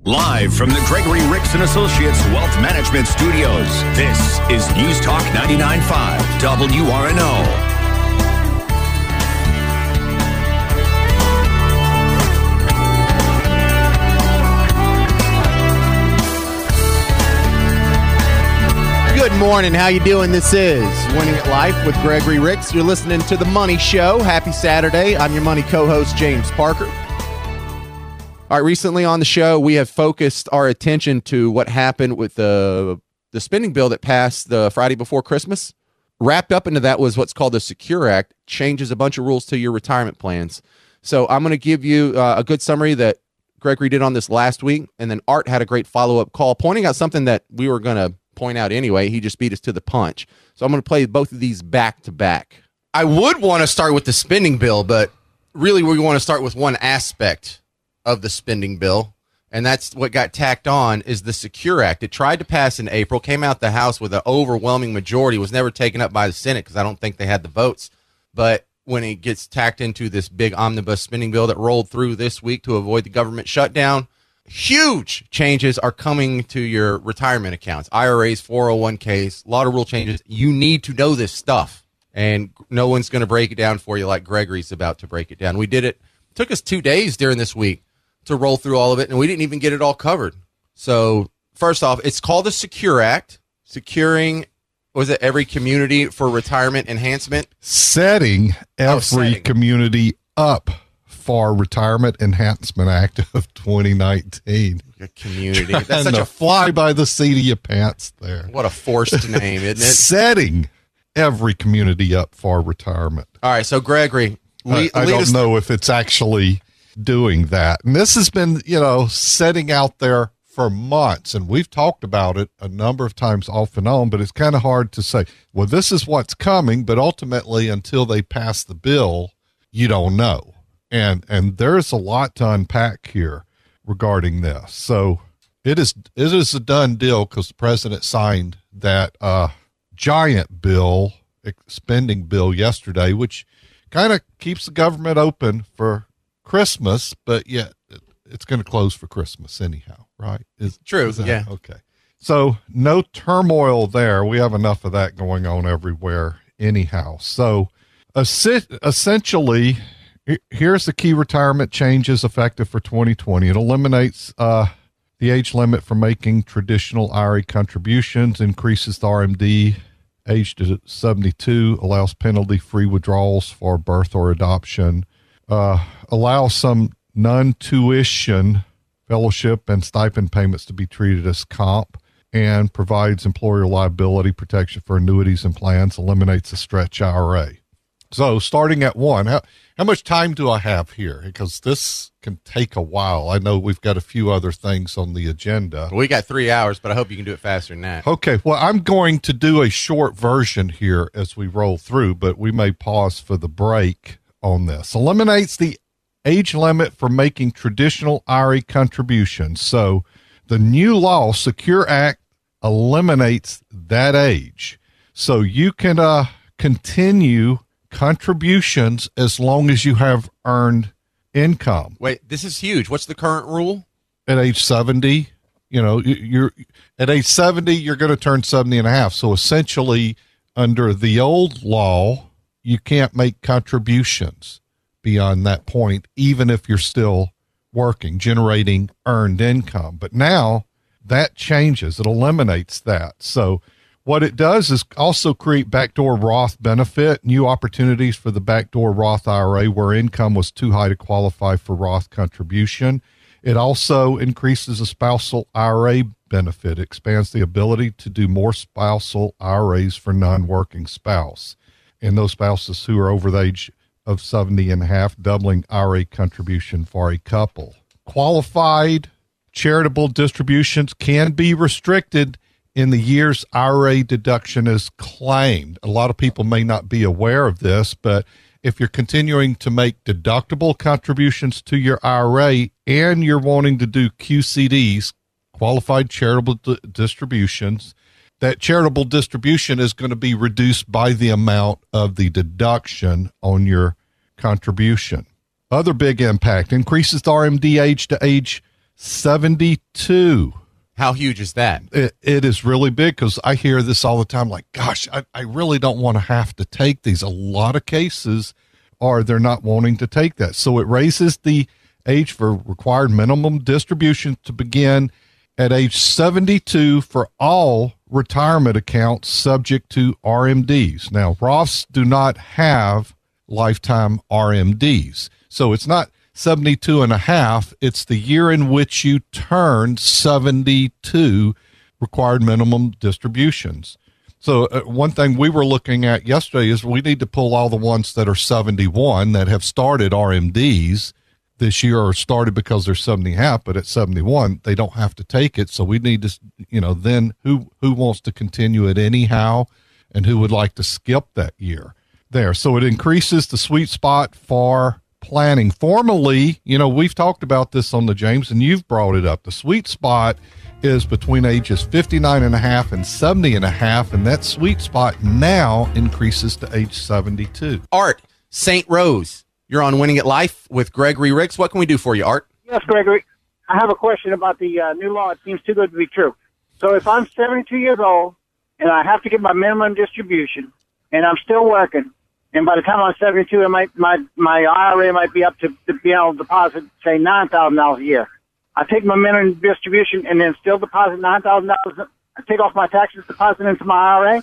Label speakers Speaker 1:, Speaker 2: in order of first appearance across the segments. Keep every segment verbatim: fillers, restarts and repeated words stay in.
Speaker 1: Live from the Gregory Ricks and Associates Wealth Management Studios, this is News Talk ninety-nine point five W R N O.
Speaker 2: Good morning. How you doing? This is Winning at Life with Gregory Ricks. You're listening to The Money Show. Happy Saturday. I'm your money co-host, James Parker. All right, recently on the show, we have focused our attention to what happened with the, the spending bill that passed the Friday before Christmas. Wrapped up into that was what's called the Secure Act, changes a bunch of rules to your retirement plans. So I'm going to give you uh, a good summary that Gregory did on this last week, and then Art had a great follow-up call pointing out something that we were going to point out anyway. He just beat us to the punch. So I'm going to play both of these back to back. I would want to start with the spending bill, but really we want to start with one aspect of the spending bill, and that's what got tacked on is the Secure Act. It tried to pass in April, came out the House with an overwhelming majority, was never taken up by the Senate because I don't think they had the votes. But when it gets tacked into this big omnibus spending bill that rolled through this week to avoid the government shutdown, huge changes are coming to your retirement accounts, I R As, four oh one Ks, a lot of rule changes. You need to know this stuff, and no one's going to break it down for you like Gregory's about to break it down. We did it. It took us two days during this week to roll through all of it, and we didn't even get it all covered. So first off, it's called the Secure Act, securing, was it every community for retirement enhancement?
Speaker 3: Setting every
Speaker 2: oh, setting.
Speaker 3: community up for Retirement Enhancement Act of twenty nineteen.
Speaker 2: A community. That's such a
Speaker 3: fly by the seat of your pants there.
Speaker 2: What a forced name, isn't it?
Speaker 3: Setting every community up for retirement.
Speaker 2: All right, so Gregory, lead,
Speaker 3: I, I
Speaker 2: lead
Speaker 3: don't
Speaker 2: us
Speaker 3: know if it's actually doing that. And this has been, you know, setting out there for months, and we've talked about it a number of times off and on, but it's kind of hard to say, well, this is what's coming, but ultimately until they pass the bill, you don't know. And and there's a lot to unpack here regarding this. So it is it is a done deal because the president signed that uh, giant bill, spending bill yesterday, which kind of keeps the government open for Christmas, but yet it's going to close for Christmas anyhow, right? Is,
Speaker 2: True,
Speaker 3: is that,
Speaker 2: yeah.
Speaker 3: Okay. So no turmoil there. We have enough of that going on everywhere anyhow. So essentially, here's the key retirement changes effective for twenty twenty. It eliminates uh, the age limit for making traditional I R A contributions, increases the R M D age to seventy-two, allows penalty-free withdrawals for birth or adoption, uh, allows some non-tuition fellowship and stipend payments to be treated as comp, and provides employer liability protection for annuities and plans, eliminates the stretch I R A. So starting at one, how, how much time do I have here? Because this can take a while. I know we've got a few other things on the agenda.
Speaker 2: We got three hours, but I hope you can do it faster than that.
Speaker 3: Okay, well, I'm going to do a short version here as we roll through, but we may pause for the break on this. Eliminates the age limit for making traditional I R A contributions. So the new law, Secure Act, eliminates that age. So you can uh, continue contributions as long as you have earned income.
Speaker 2: Wait, this is huge. What's the current rule?
Speaker 3: At age seventy, you know, you're at age seventy, you're going to turn seventy and a half. So essentially, under the old law, you can't make contributions beyond that point, even if you're still working, generating earned income. But now that changes. It eliminates that. So what it does is also create backdoor Roth benefit, new opportunities for the backdoor Roth I R A where income was too high to qualify for Roth contribution. It also increases a spousal I R A benefit, expands the ability to do more spousal I R As for non-working spouse. And those spouses who are over the age of seventy and a half, doubling I R A contribution for a couple. Qualified charitable distributions can be restricted in the years I R A deduction is claimed. A lot of people may not be aware of this, but if you're continuing to make deductible contributions to your I R A and you're wanting to do Q C Ds, qualified charitable d- distributions, that charitable distribution is going to be reduced by the amount of the deduction on your contribution. Other big impact, increases the R M D age to age seventy-two.
Speaker 2: How huge is that?
Speaker 3: It, it is really big because I hear this all the time. Like, gosh, I, I really don't want to have to take these. A lot of cases are they're not wanting to take that. So it raises the age for required minimum distribution to begin at age seventy-two for all retirement accounts subject to R M Ds. Now, Roths do not have lifetime R M Ds. So it's not seventy-two and a half. It's the year in which you turn seventy-two required minimum distributions. So uh, one thing we were looking at yesterday is we need to pull all the ones that are seventy-one that have started R M Ds this year or started because they're seventy and a half, but at seventy-one, they don't have to take it. So we need to, you know, then who, who wants to continue it anyhow and who would like to skip that year there. So it increases the sweet spot for planning. Formally, you know, we've talked about this on the James and you've brought it up. The sweet spot is between ages fifty-nine and a half and seventy and a half. And that sweet spot now increases to age seventy-two.
Speaker 2: Art, Saint Rose. You're on Winning at Life with Gregory Ricks. What can we do for you, Art?
Speaker 4: Yes, Gregory. I have a question about the uh, new law. It seems too good to be true. So if I'm seventy-two years old and I have to get my minimum distribution and I'm still working, and by the time I'm seventy-two, I might, my, my I R A might be up to, to be able to deposit, say, nine thousand dollars a year. I take my minimum distribution and then still deposit nine thousand dollars. I take off my taxes, deposit into my I R A?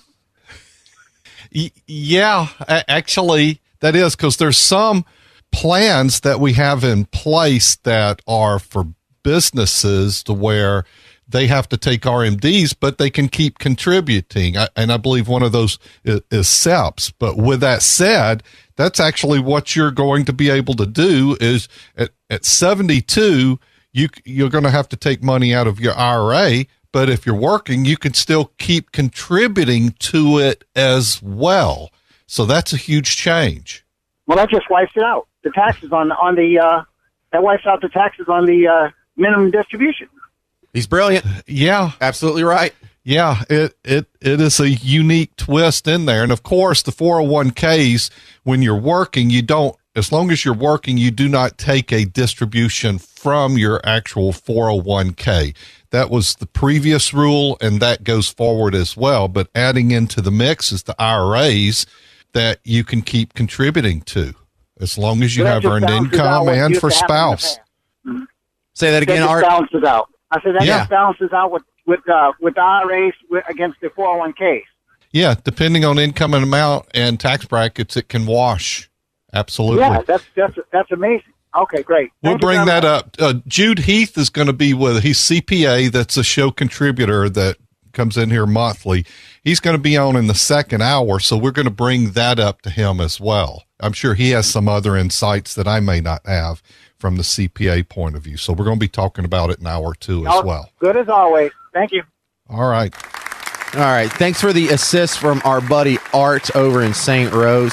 Speaker 3: Y- yeah, actually, that is because there's some plans that we have in place that are for businesses to where they have to take R M Ds, but they can keep contributing. I, and I believe one of those is, is S E Ps. But with that said, that's actually what you're going to be able to do is at, at seventy-two, you, you're going to have to take money out of your I R A. But if you're working, you can still keep contributing to it as well. So that's a huge change.
Speaker 4: Well, that just wipes it out. The taxes on, on the, uh, that wipes out the taxes on the uh, minimum distribution.
Speaker 2: He's brilliant.
Speaker 3: Yeah.
Speaker 2: Absolutely right.
Speaker 3: Yeah, it, it, it is a unique twist in there. And of course, the four oh one k's, when you're working, you don't, as long as you're working, you do not take a distribution from your actual four oh one k. That was the previous rule, and that goes forward as well. But adding into the mix is the I R As that you can keep contributing to, as long as you
Speaker 4: So that
Speaker 3: have
Speaker 4: just
Speaker 3: earned
Speaker 4: balances out
Speaker 3: income
Speaker 4: what
Speaker 3: and
Speaker 4: used
Speaker 3: for
Speaker 4: to happen in the
Speaker 3: spouse.
Speaker 4: past.
Speaker 2: Say that
Speaker 4: That
Speaker 2: again,
Speaker 4: just
Speaker 2: Art.
Speaker 4: balances out. I said that
Speaker 3: Yeah.
Speaker 4: just balances out with with uh, with the I R As with, against the four oh one k's.
Speaker 3: Yeah, depending on income and amount and tax brackets, it can wash. Absolutely.
Speaker 4: Yeah, that's that's that's amazing. Okay, great.
Speaker 3: We'll
Speaker 4: Thank you
Speaker 3: bring
Speaker 4: very
Speaker 3: that
Speaker 4: much.
Speaker 3: up. Uh, Jude Heath is going to be with, he's C P A. That's a show contributor that comes in here monthly. He's going to be on in the second hour. So we're going to bring that up to him as well. I'm sure he has some other insights that I may not have from the C P A point of view. So we're going to be talking about it in hour two as
Speaker 4: Oh,
Speaker 3: well.
Speaker 4: Good as always. Thank you.
Speaker 3: All right.
Speaker 2: All right. Thanks for the assist from our buddy Art over in Saint Rose.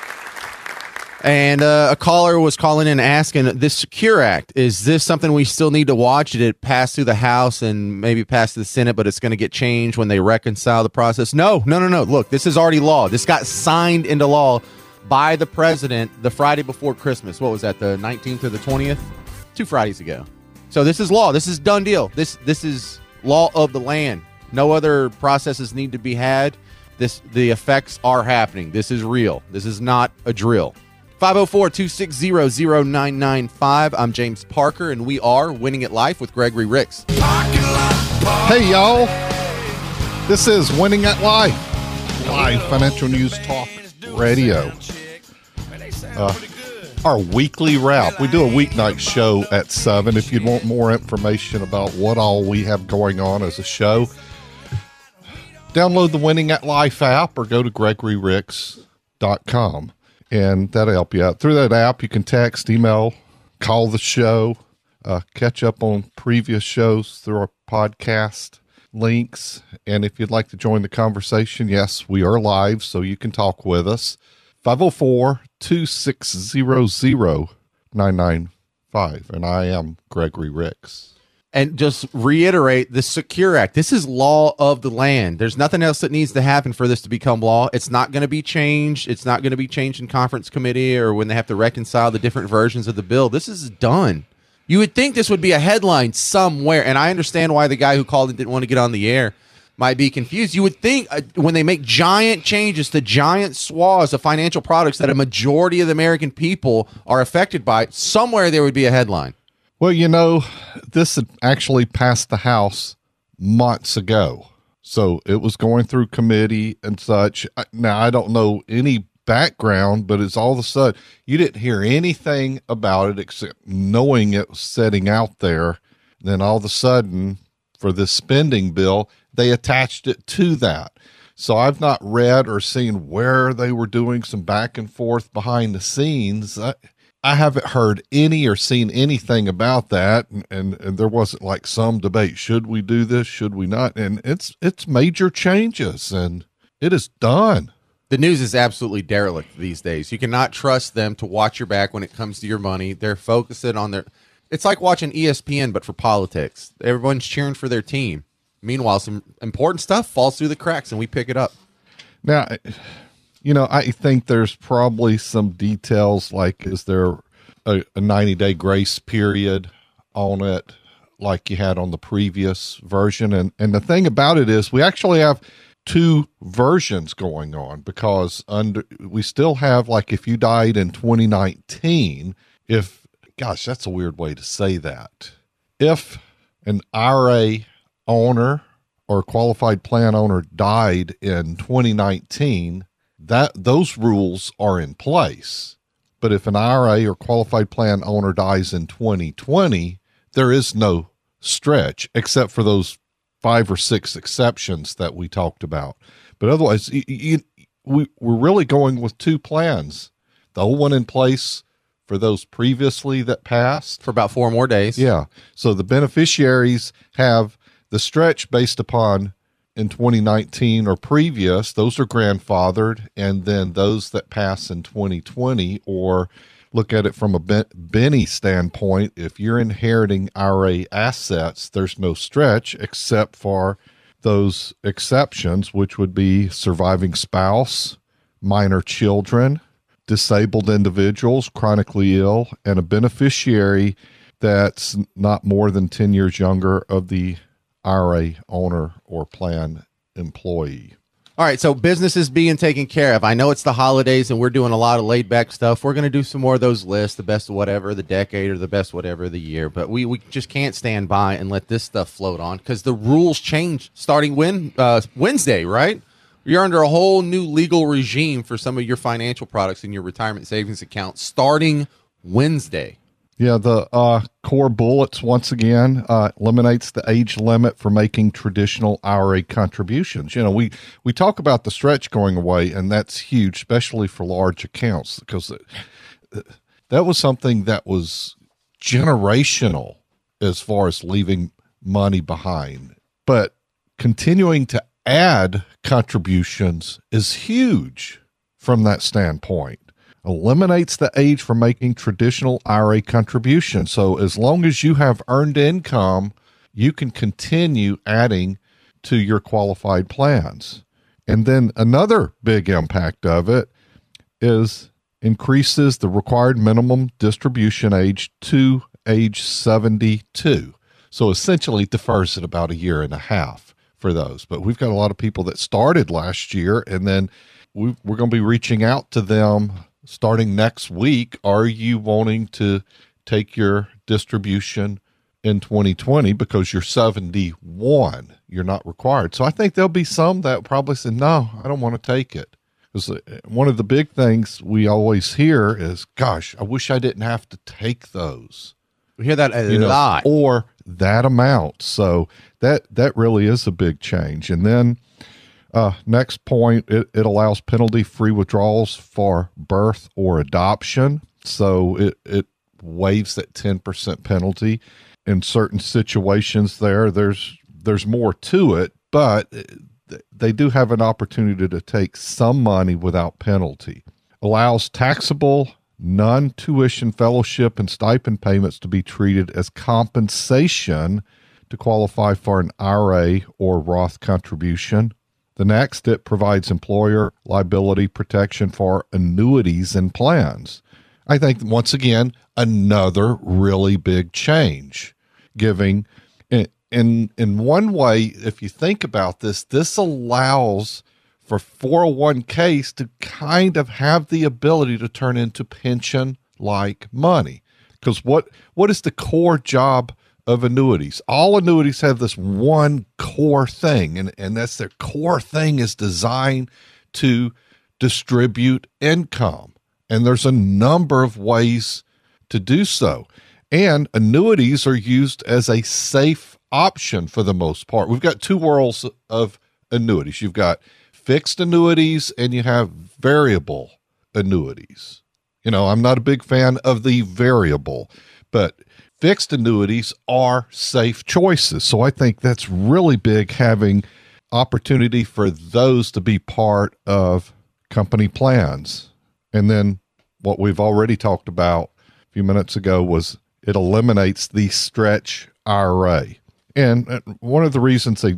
Speaker 2: And uh, a caller was calling in asking, this Secure Act, is this something we still need to watch? Did it pass through the House and maybe pass to the Senate, but it's going to get changed when they reconcile the process? No, no, no, no. Look, this is already law. This got signed into law by the president the Friday before Christmas. What was that, the nineteenth or the twentieth? Two Fridays ago. So this is law. This is done deal. This this is law of the land. No other processes need to be had. This the effects are happening. This is real. This is not a drill. five oh four, two six zero, zero nine nine five. I'm James Parker, and we are Winning at Life with Gregory Ricks.
Speaker 3: Hey, y'all. This is Winning at Life, live financial news talk radio. Uh, our weekly wrap. We do a weeknight show at seven. If you'd want more information about what all we have going on as a show, download the Winning at Life app or go to gregory ricks dot com. And that'll help you out. Through that app, you can text, email, call the show, uh, catch up on previous shows through our podcast links. And if you'd like to join the conversation, yes, we are live, so you can talk with us. five oh four, two six zero, zero nine nine five. And I am Gregory Ricks.
Speaker 2: And just reiterate the Secure Act. This is law of the land. There's nothing else that needs to happen for this to become law. It's not going to be changed. It's not going to be changed in conference committee or when they have to reconcile the different versions of the bill. This is done. You would think this would be a headline somewhere, and I understand why the guy who called and didn't want to get on the air might be confused. You would think uh, when they make giant changes to giant swaths of financial products that a majority of the American people are affected by, somewhere there would be a headline.
Speaker 3: Well, you know, this had actually passed the House months ago. So it was going through committee and such. Now, I don't know any background, but it's all of a sudden you didn't hear anything about it except knowing it was setting out there. Then all of a sudden, for this spending bill, they attached it to that. So I've not read or seen where they were doing some back and forth behind the scenes. I, I haven't heard any or seen anything about that, and, and, and there wasn't like some debate. Should we do this? Should we not? And it's it's major changes, and it is done.
Speaker 2: The news is absolutely derelict these days. You cannot trust them to watch your back when it comes to your money. They're focusing on their – it's like watching E S P N but for politics. Everyone's cheering for their team. Meanwhile, some important stuff falls through the cracks, and we pick it up.
Speaker 3: Now, you know, I think there's probably some details like is there a, a ninety-day grace period on it like you had on the previous version? And, and the thing about it is we actually have – two versions going on because under we still have like if you died in twenty nineteen, if gosh, that's a weird way to say that. If an I R A owner or qualified plan owner died in twenty nineteen, that those rules are in place. But if an I R A or qualified plan owner dies in twenty twenty, there is no stretch except for those five or six exceptions that we talked about. But otherwise, you, you, we, we're really going with two plans. The old one in place for those previously that passed.
Speaker 2: For about four more days.
Speaker 3: Yeah. So the beneficiaries have the stretch based upon in twenty nineteen or previous. Those are grandfathered. And then those that pass in twenty twenty or look at it from a Benny standpoint, if you're inheriting I R A assets, there's no stretch except for those exceptions, which would be surviving spouse, minor children, disabled individuals, chronically ill, and a beneficiary that's not more than ten years younger of the I R A owner or plan employee.
Speaker 2: All right, so business is being taken care of. I know it's the holidays, and we're doing a lot of laid-back stuff. We're going to do some more of those lists, the best of whatever, the decade, or the best whatever of the year. But we, we just can't stand by and let this stuff float on because the rules change starting when, uh, Wednesday, right? You're under a whole new legal regime for some of your financial products in your retirement savings account starting Wednesday.
Speaker 3: Yeah, the uh, core bullets, once again, uh, eliminates the age limit for making traditional I R A contributions. You know, we, we talk about the stretch going away, and that's huge, especially for large accounts, because it, that was something that was generational as far as leaving money behind. But continuing to add contributions is huge from that standpoint. Eliminates the age for making traditional I R A contributions. So as long as you have earned income, you can continue adding to your qualified plans. And then another big impact of it is increases the required minimum distribution age to age seventy-two. So essentially defers it about a year and a half for those. But we've got a lot of people that started last year, and then we, we're going to be reaching out to them starting next week. Are you wanting to take your distribution in twenty twenty because you're seventy-one? You're not required. So I think there'll be some that probably say, no, I don't want to take it. Because one of the big things we always hear is, gosh, I wish I didn't have to take those.
Speaker 2: We hear that a
Speaker 3: you know,
Speaker 2: lot.
Speaker 3: Or that amount. So that, that really is a big change. And then Uh, next point, it, it allows penalty-free withdrawals for birth or adoption. So it, it waives that ten percent penalty in certain situations there. There's, there's more to it, but they do have an opportunity to take some money without penalty. Allows taxable non-tuition fellowship and stipend payments to be treated as compensation to qualify for an I R A or Roth contribution. The next, it provides employer liability protection for annuities and plans. I think, once again, another really big change, giving in, in, in one way, if you think about this, this allows for four oh one k's to kind of have the ability to turn into pension-like money. Because what, what is the core job of annuities? All annuities have this one core thing, and, and that's their core thing is designed to distribute income. And there's a number of ways to do so. And annuities are used as a safe option for the most part. We've got two worlds of annuities. You've got fixed annuities and you have variable annuities. You know, I'm not a big fan of the variable, but fixed annuities are safe choices. So I think that's really big, having opportunity for those to be part of company plans. And then what we've already talked about a few minutes ago was it eliminates the stretch I R A. And one of the reasons they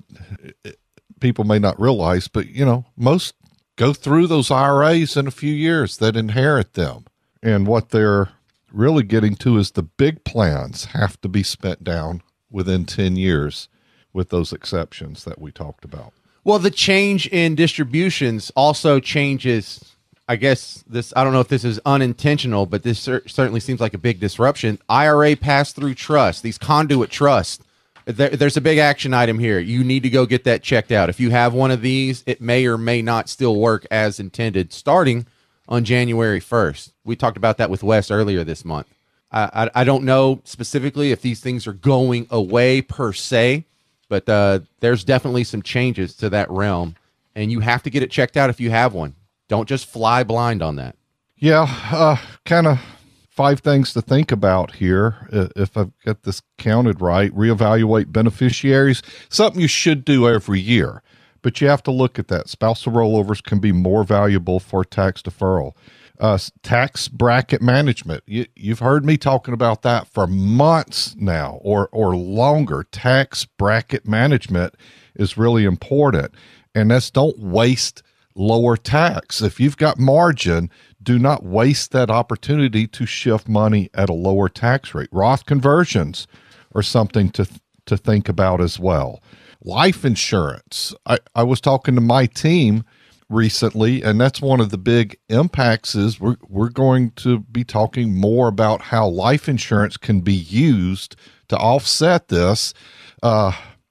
Speaker 3: people may not realize, but, you know, most go through those I R As in a few years that inherit them. And what they're really getting to is the big plans have to be spent down within ten years, with those exceptions that we talked about.
Speaker 2: Well, the change in distributions also changes, I guess this, I don't know if this is unintentional, but this cer- certainly seems like a big disruption. I R A pass-through trust, these conduit trusts, there, there's a big action item here. You need to go get that checked out. If you have one of these, it may or may not still work as intended starting on January first. We talked about that with Wes earlier this month. I, I, I don't know specifically if these things are going away per se, but uh, there's definitely some changes to that realm, and you have to get it checked out if you have one. Don't just fly blind on that.
Speaker 3: Yeah, uh, kind of five things to think about here. If I've got this counted right, reevaluate beneficiaries, something you should do every year. But you have to look at that. Spousal rollovers can be more valuable for tax deferral. Uh, tax bracket management. You, you've heard me talking about that for months now, or or longer. Tax bracket management is really important. And that's, don't waste lower tax. If you've got margin, do not waste that opportunity to shift money at a lower tax rate. Roth conversions are something to to think about as well. Life insurance. I, I was talking to my team recently, and that's one of the big impacts is we're, we're going to be talking more about how life insurance can be used to offset this uh,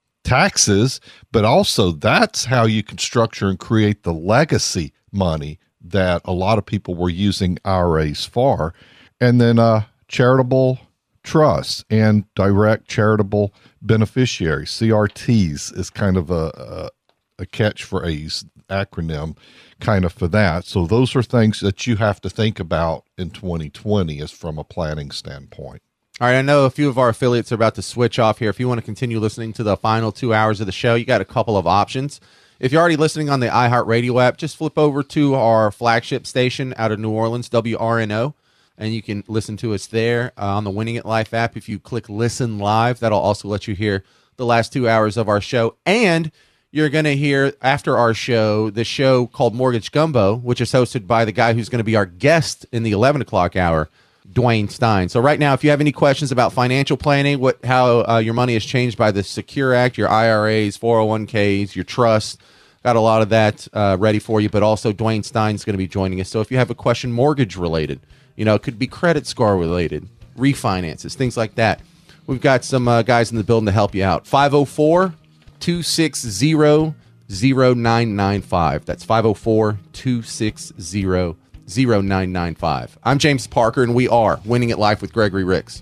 Speaker 3: taxes, but also that's how you can structure and create the legacy money that a lot of people were using I R As for. And then uh, charitable trusts and direct charitable beneficiaries, C R Ts is kind of a, a, a catchphrase acronym kind of for that. So those are things that you have to think about in twenty twenty as from a planning standpoint.
Speaker 2: All right, I know a few of our affiliates are about to switch off here. If you want to continue listening to the final two hours of the show, you got a couple of options. If you're already listening on the iHeartRadio app, just flip over to our flagship station out of New Orleans, W R N O, and you can listen to us there uh, on the Winning at Life app. If you click Listen Live, that'll also let you hear the last two hours of our show. And you're going to hear, after our show, the show called Mortgage Gumbo, which is hosted by the guy who's going to be our guest in the eleven o'clock hour, Dwayne Stein. So right now, if you have any questions about financial planning, what how uh, your money has changed by the Secure Act, your I R As, four oh one k's, your trusts, got a lot of that uh, ready for you. But also Dwayne Stein's going to be joining us. So if you have a question mortgage related, you know, it could be credit score related, refinances, things like that, we've got some uh, guys in the building to help you out. five oh four, two six zero, zero nine nine five. That's five oh four, two six zero, zero nine nine five. I'm James Parker, and we are Winning at Life with Gregory Ricks.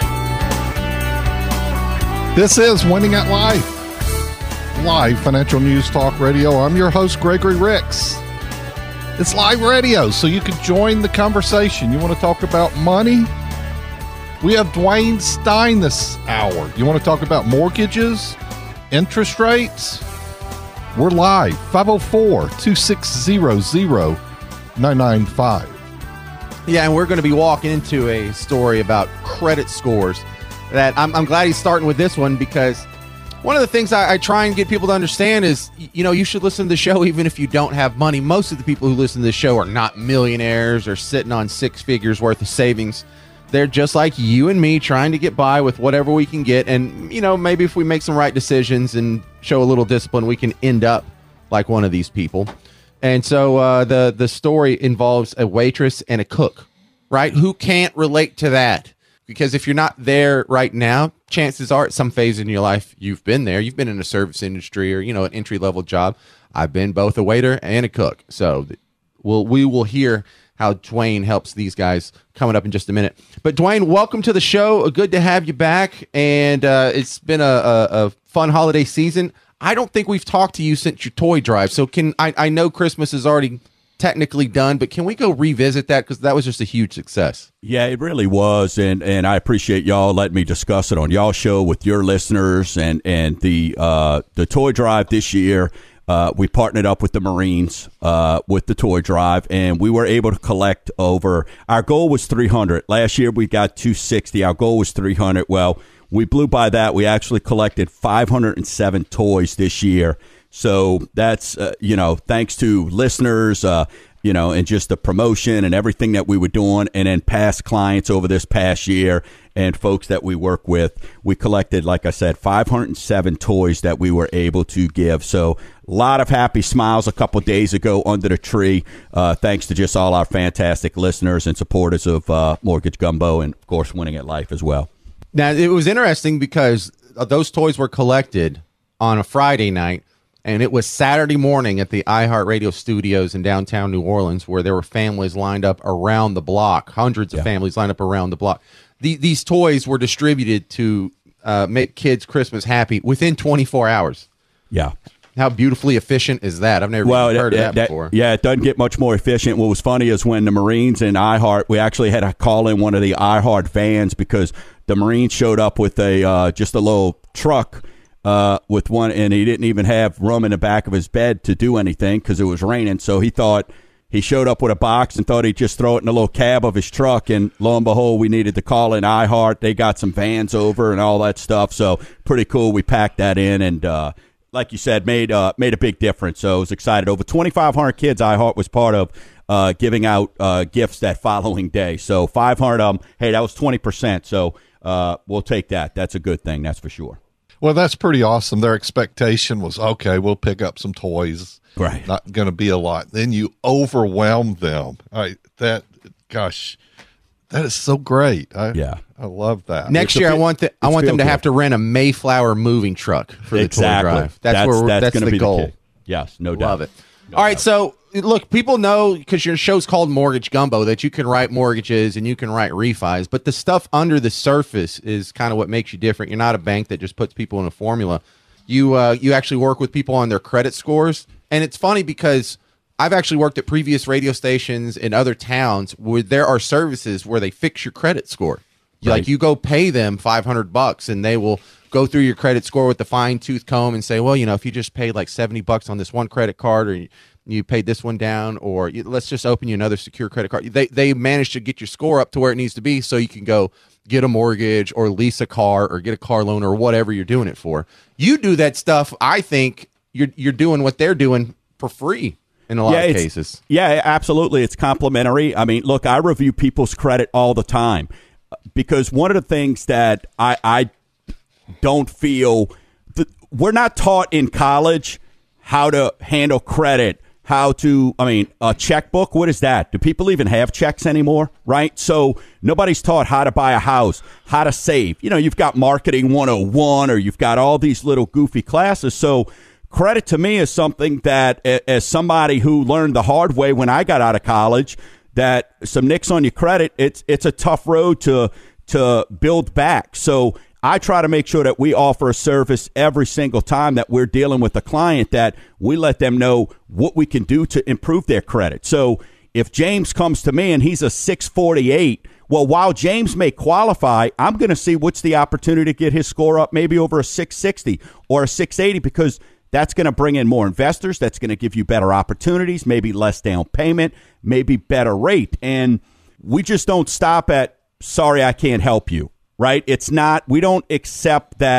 Speaker 3: This is Winning at Life, live financial news talk radio. I'm your host, Gregory Ricks. It's live radio, so you can join the conversation. You want to talk about money? We have Dwayne Stein this hour. You want to talk about mortgages, interest rates? We're live, five oh four, two six zero, zero nine nine five.
Speaker 2: Yeah, and we're going to be walking into a story about credit scores that I'm, I'm glad he's starting with this one, because One of the things I, I try and get people to understand is, you know, you should listen to the show even if you don't have money. Most of the people who listen to the show are not millionaires or sitting on six figures worth of savings. They're just like you and me, trying to get by with whatever we can get. And, you know, maybe if we make some right decisions and show a little discipline, we can end up like one of these people. And so uh, the, the story involves a waitress and a cook, right? Who can't relate to that? Because if you're not there right now, chances are at some phase in your life, you've been there. You've been in a service industry or, you know, an entry-level job. I've been both a waiter and a cook. So we'll, we will hear how Dwayne helps these guys coming up in just a minute. But Dwayne, welcome to the show. Good to have you back. And uh, it's been a, a, a fun holiday season. I don't think we've talked to you since your toy drive. So can I, I know Christmas is already technically done, but can we go revisit that, because that was just a huge success?
Speaker 5: Yeah, it really was, and and I appreciate y'all letting me discuss it on y'all show with your listeners. And and the uh, the toy drive this year, uh, we partnered up with the Marines uh, with the toy drive, and we were able to collect over. Our goal was three hundred. Last year we got two sixty. Our goal was three hundred. Well, we blew by that. We actually collected five hundred seven toys this year. So that's, uh, you know, thanks to listeners, uh, you know, and just the promotion and everything that we were doing, and then past clients over this past year and folks that we work with. We collected, like I said, five hundred seven toys that we were able to give. So a lot of happy smiles a couple of days ago under the tree, uh, thanks to just all our fantastic listeners and supporters of uh, Mortgage Gumbo, and, of course, Winning at Life as well.
Speaker 2: Now, it was interesting because those toys were collected on a Friday night, and it was Saturday morning at the iHeartRadio studios in downtown New Orleans, where there were families lined up around the block, hundreds of yeah. families lined up around the block. The, these toys were distributed to uh, make kids Christmas happy within twenty-four hours.
Speaker 5: Yeah.
Speaker 2: How beautifully efficient is that? I've never well, even heard that, of that, that before.
Speaker 5: Yeah, it doesn't get much more efficient. What was funny is when the Marines and iHeart, we actually had to call in one of the iHeart vans, because the Marines showed up with a uh, just a little truck uh, with one, and he didn't even have room in the back of his bed to do anything because it was raining. So he thought he showed up with a box and thought he'd just throw it in the little cab of his truck. And lo and behold, we needed to call in iHeart. They got some vans over and all that stuff. So pretty cool. We packed that in, and uh, like you said, made uh, made a big difference. So I was excited. Over twenty-five hundred kids iHeart was part of uh, giving out uh, gifts that following day. So five hundred of them, hey, that was twenty percent. So uh, we'll take that. That's a good thing. That's for sure.
Speaker 3: Well, that's pretty awesome. Their expectation was, okay, we'll pick up some toys.
Speaker 5: Right.
Speaker 3: Not going to be a lot. Then you overwhelm them. I, that, gosh, that is so great. I,
Speaker 5: yeah.
Speaker 3: I love that.
Speaker 2: Next year, I want the, I want them to good. have to rent a Mayflower moving truck for the
Speaker 5: exactly.
Speaker 2: toy drive. That's,
Speaker 5: that's
Speaker 2: where
Speaker 5: that's,
Speaker 2: that's
Speaker 5: gonna
Speaker 2: the
Speaker 5: be
Speaker 2: goal.
Speaker 5: The yes, no doubt.
Speaker 2: Love it.
Speaker 5: No
Speaker 2: All right,
Speaker 5: doubt.
Speaker 2: so look, people know, because your show's called Mortgage Gumbo, that you can write mortgages and you can write refis, but the stuff under the surface is kind of what makes you different. You're not a bank that just puts people in a formula. You uh, you actually work with people on their credit scores, and it's funny because I've actually worked at previous radio stations in other towns where there are services where they fix your credit score. Right. Like you go pay them five hundred bucks, and they will go through your credit score with the fine tooth comb and say, well, you know, if you just paid like seventy bucks on this one credit card, or you, you paid this one down, or you, let's just open you another secure credit card. They they manage to get your score up to where it needs to be so you can go get a mortgage or lease a car or get a car loan or whatever you're doing it for. You do that stuff. I think you're you're doing what they're doing for free in a lot
Speaker 5: yeah,
Speaker 2: of
Speaker 5: it's,
Speaker 2: cases.
Speaker 5: Yeah, absolutely. It's complimentary. I mean, look, I review people's credit all the time, because one of the things that I, I don't feel that we're not taught in college how to handle credit, how to, I mean, a checkbook, what is that? Do people even have checks anymore, right? So nobody's taught how to buy a house, how to save. You know, you've got Marketing one oh one, or you've got all these little goofy classes. So credit to me is something that, as somebody who learned the hard way when I got out of college, that some nicks on your credit, it's it's a tough road to to build back. So I try to make sure that we offer a service every single time that we're dealing with a client, that we let them know what we can do to improve their credit. So if James comes to me and he's a six forty-eight, well, while James may qualify, I'm going to see what's the opportunity to get his score up maybe over a six sixty or a six eighty, because that's going to bring in more investors. That's going to give you better opportunities, maybe less down payment, maybe better rate. And we just don't stop at, sorry, I can't help you, right? It's not, we don't accept that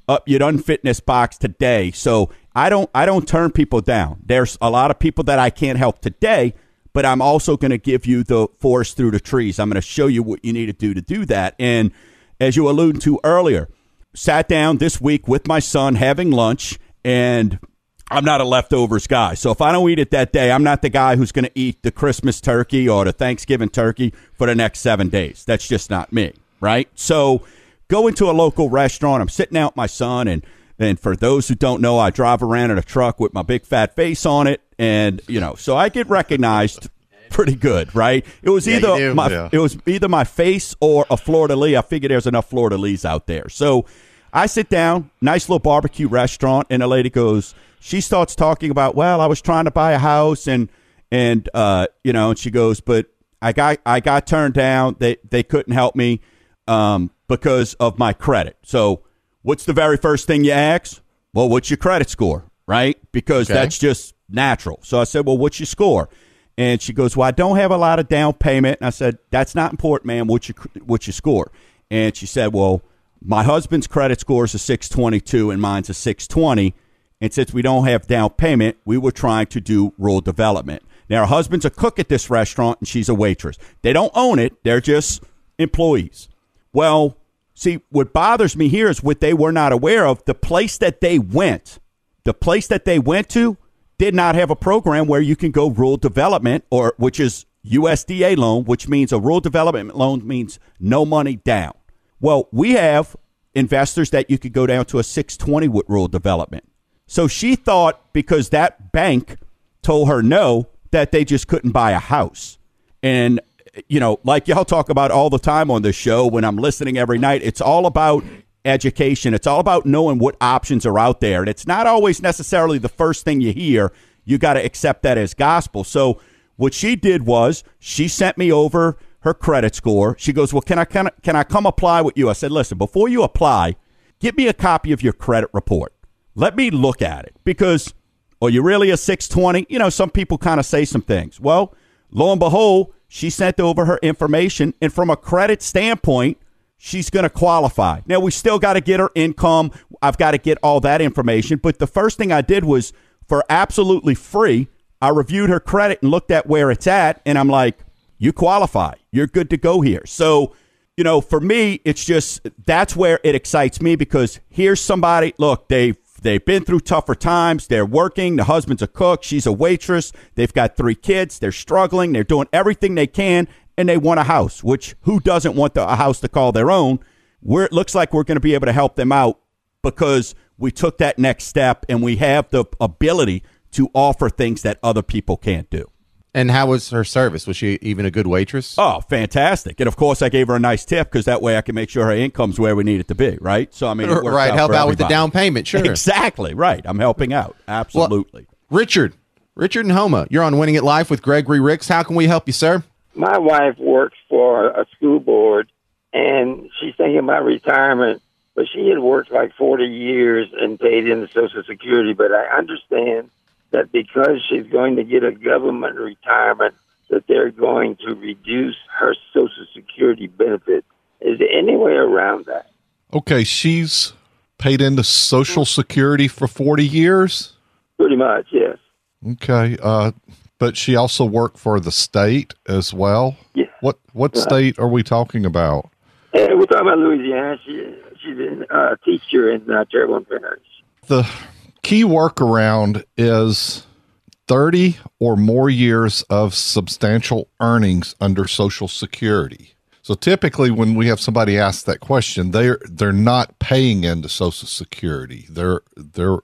Speaker 5: uh, you done fit in this box today. So I don't I don't turn people down. There's a lot of people that I can't help today, but I'm also going to give you the forest through the trees. I'm going to show you what you need to do to do that. And as you alluded to earlier, sat down this week with my son having lunch, and I'm not a leftovers guy. So if I don't eat it that day, I'm not the guy who's going to eat the Christmas turkey or the Thanksgiving turkey for the next seven days. That's just not me, right? So go into a local restaurant. I'm sitting out with my son, and and for those who don't know, I drive around in a truck with my big fat face on it, and you know, so I get recognized pretty good, right? It was
Speaker 2: Yeah,
Speaker 5: either
Speaker 2: you do.
Speaker 5: my
Speaker 3: Yeah.
Speaker 5: it was either my face or a Florida Lee. I figured there's enough Florida Lees out there. So I sit down, nice little barbecue restaurant, and the lady goes, she starts talking about, well, I was trying to buy a house, and and uh, you know, and she goes, but I got I got turned down. They they couldn't help me um, because of my credit. So what's the very first thing you ask? Well, what's your credit score, right? Because
Speaker 2: Okay.
Speaker 5: that's just natural. So I said, well, what's your score? And she goes, well, I don't have a lot of down payment. And I said, that's not important, ma'am. What's your, what's your score? And she said, well, my husband's credit score is a six twenty-two and mine's a six twenty. And since we don't have down payment, we were trying to do rural development. Now, her husband's a cook at this restaurant, and she's a waitress. They don't own it. They're just employees. Well, see, what bothers me here is what they were not aware of. The place that they went, the place that they went to did not have a program where you can go rural development, or which is U S D A loan, which means a rural development loan means no money down. Well, we have investors that you could go down to a six twenty with rural development. So she thought because that bank told her no, that they just couldn't buy a house. And, you know, like y'all talk about all the time on this show when I'm listening every night, it's all about education. It's all about knowing what options are out there. And it's not always necessarily the first thing you hear. You got to accept that as gospel. So what she did was she sent me over her credit score. She goes, well, can I, can I, can I come apply with you? I said, listen, before you apply, get me a copy of your credit report. Let me look at it, because are you really a six twenty? You know, some people kind of say some things. Well, lo and behold, she sent over her information, and from a credit standpoint, she's going to qualify. Now, we still got to get her income. I've got to get all that information. But the first thing I did was, for absolutely free, I reviewed her credit and looked at where it's at, and I'm like, you qualify. You're good to go here. So, you know, for me, it's just, that's where it excites me, because here's somebody, look, they've, they've been through tougher times. They're working. The husband's a cook. She's a waitress. They've got three kids. They're struggling. They're doing everything they can, and they want a house, which who doesn't want the, a house to call their own? We're, it looks like we're going to be able to help them out because we took that next step, and we have the ability to offer things that other people can't do.
Speaker 2: And how was her service? Was she even a good waitress?
Speaker 5: Oh, fantastic. And, of course, I gave her a nice tip, because that way I can make sure her income's where we need it to be, right? So, I mean, it works
Speaker 2: right,
Speaker 5: out
Speaker 2: help
Speaker 5: for
Speaker 2: out with the
Speaker 5: everybody.
Speaker 2: down payment, sure.
Speaker 5: Exactly, right. I'm helping out. Absolutely.
Speaker 2: Well, Richard, Richard and Homa, you're on Winning at Life with Gregory Ricks. How can we help you, sir?
Speaker 6: My wife works for a school board, and she's thinking about retirement, but she had worked like forty years and paid into Social Security. But I understand that because she's going to get a government retirement, that they're going to reduce her Social Security benefit. Is there any way around that?
Speaker 3: Okay, she's paid into Social Security for forty years?
Speaker 6: Pretty much, yes.
Speaker 3: Okay, uh, but she also worked for the state as well?
Speaker 6: Yeah.
Speaker 3: What what
Speaker 6: Right.
Speaker 3: state are we talking about?
Speaker 6: And we're talking about Louisiana. She, she's a uh, teacher in uh, Terrebonne Parish.
Speaker 3: The key workaround is thirty or more years of substantial earnings under Social Security. So typically when we have somebody ask that question, they're they're not paying into Social Security. They're they're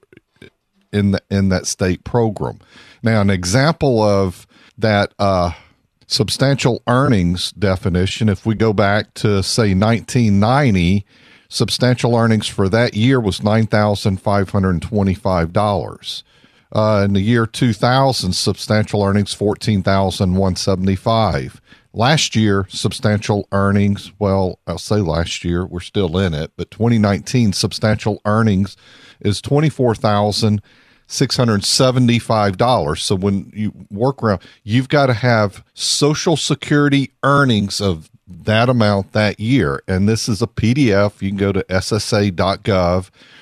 Speaker 3: in the, in that state program. Now, an example of that uh, substantial earnings definition, if we go back to say nineteen ninety, substantial earnings for that year was nine thousand five hundred twenty-five dollars. Uh, in the year two thousand, substantial earnings fourteen thousand one hundred seventy-five dollars. Last year, substantial earnings, well, I'll say last year, we're still in it, but twenty nineteen substantial earnings is twenty-four thousand six hundred seventy-five dollars. So when you work around, you've got to have Social Security earnings of that amount that year. And this is a P D F. You can go to S S A dot gov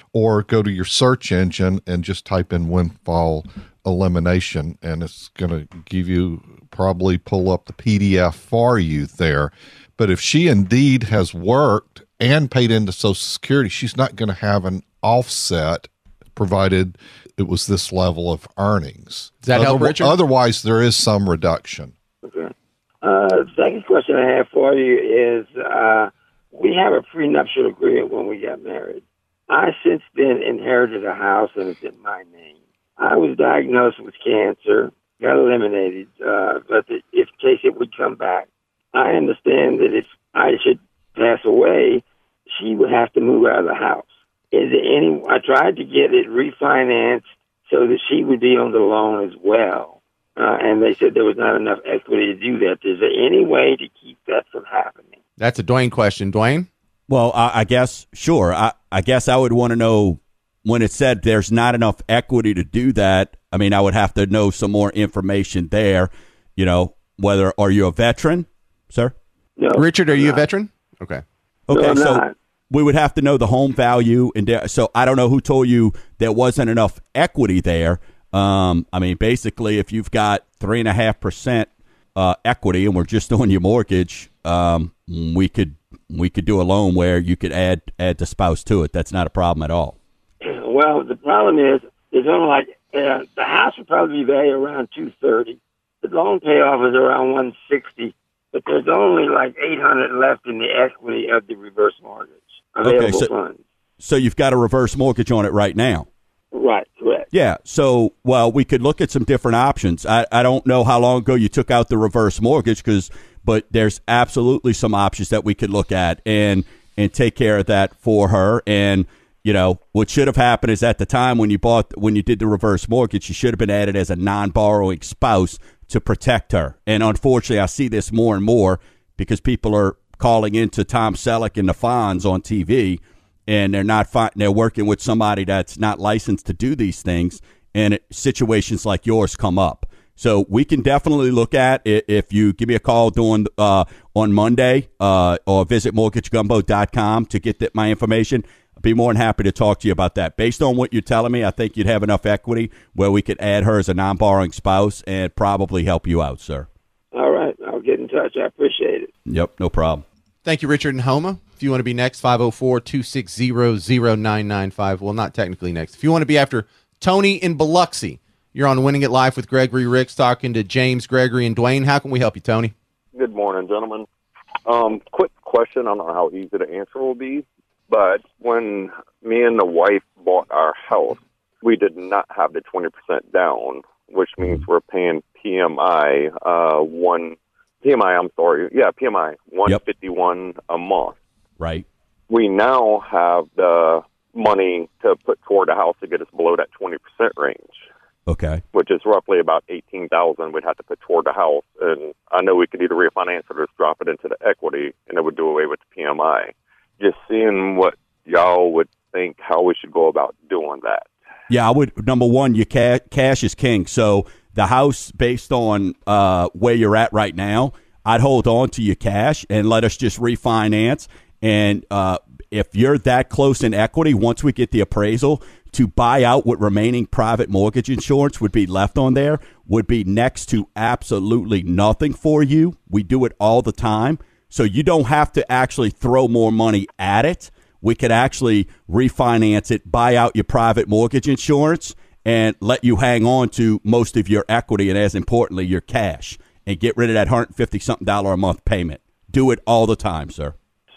Speaker 3: or go to your search engine and just type in windfall elimination, and it's going to give you probably pull up the P D F for you there. But if she indeed has worked and paid into Social Security, she's not going to have an offset provided it was this level of earnings.
Speaker 2: Does that help,
Speaker 3: Other-
Speaker 2: Richard?
Speaker 3: Otherwise, there is some reduction.
Speaker 6: Okay. Uh, the second question I have for you is, uh, we have a prenuptial agreement when we got married. I since then inherited a house and it's in my name. I was diagnosed with cancer, got eliminated, uh, but the, if in case it would come back, I understand that if I should pass away, she would have to move out of the house. Is there any? I tried to get it refinanced so that she would be on the loan as well, uh, and they said there was not enough equity to do that. Is there any way to keep that from happening?
Speaker 2: That's a Dwayne question. Dwayne?
Speaker 5: Well, I, I guess, sure. I, I guess I would want to know when it said there's not enough equity to do that. I mean, I would have to know some more information there. You know, whether, are you a veteran, sir?
Speaker 6: No,
Speaker 2: Richard, are
Speaker 6: I'm
Speaker 2: you a
Speaker 6: not.
Speaker 2: veteran? Okay.
Speaker 5: Okay,
Speaker 6: No, I'm
Speaker 5: so
Speaker 6: not.
Speaker 5: we would have to know the home value. and there, So I don't know who told you there wasn't enough equity there. Um, I mean, basically, if you've got three point five percent uh, equity and we're just doing your mortgage, um, we could we could do a loan where you could add add the spouse to it. That's not a problem at all.
Speaker 6: Well, the problem is, there's only like, uh, the house would probably be valued around two thirty. The loan payoff is around one sixty, but there's only like eight hundred left in the equity of the reverse mortgage available
Speaker 5: Okay, so-
Speaker 6: funds.
Speaker 5: So you've got a reverse mortgage on it right now.
Speaker 6: Right, correct.
Speaker 5: Yeah. So, well, we could look at some different options. I, I don't know how long ago you took out the reverse mortgage, because, but there's absolutely some options that we could look at and and take care of that for her. And you know, what should have happened is at the time when you bought when you did the reverse mortgage, you should have been added as a non-borrowing spouse to protect her. And unfortunately, I see this more and more because people are calling into Tom Selleck and the Fonz on T V. And they're not fi- they're working with somebody that's not licensed to do these things, and it, situations like yours come up. So we can definitely look at it if you give me a call during uh, on Monday uh, or visit mortgage gumbo dot com to get the, my information. I'd be more than happy to talk to you about that. Based on what you're telling me, I think you'd have enough equity where we could add her as a non-borrowing spouse and probably help you out, sir.
Speaker 6: All right, I'll get in touch. I appreciate it.
Speaker 5: Yep, no problem.
Speaker 2: Thank you, Richard and Homa. If you want to be next, five oh four, two six zero, zero nine nine five. Well, not technically next. If you want to be after Tony in Biloxi, you're on Winning It Live with Gregory Ricks, talking to James, Gregory, and Dwayne. How can we help you, Tony?
Speaker 7: Good morning, gentlemen. Um, quick question. I don't know how easy the answer will be, but when me and the wife bought our house, we did not have the twenty percent down, which means we're paying P M I uh, one. P M I, I'm sorry. Yeah, P M I, one fifty-one yep. a month.
Speaker 5: Right.
Speaker 7: We now have the money to put toward the house to get us below that twenty percent range.
Speaker 5: Okay.
Speaker 7: Which is roughly about eighteen thousand dollars we'd have to put toward the house. And I know we could either refinance it or just drop it into the equity, and it would do away with the P M I. Just seeing what y'all would think how we should go about doing that.
Speaker 5: Yeah, I would. Number one, your ca- cash is king. So the house, based on uh, where you're at right now, I'd hold on to your cash and let us just refinance. And uh, if you're that close in equity, once we get the appraisal, to buy out what remaining private mortgage insurance would be left on there would be next to absolutely nothing for you. We do it all the time. So you don't have to actually throw more money at it. We could actually refinance it, buy out your private mortgage insurance, and let you hang on to most of your equity and, as importantly, your cash, and get rid of that one hundred fifty something dollar a month payment. Do it all the time, sir.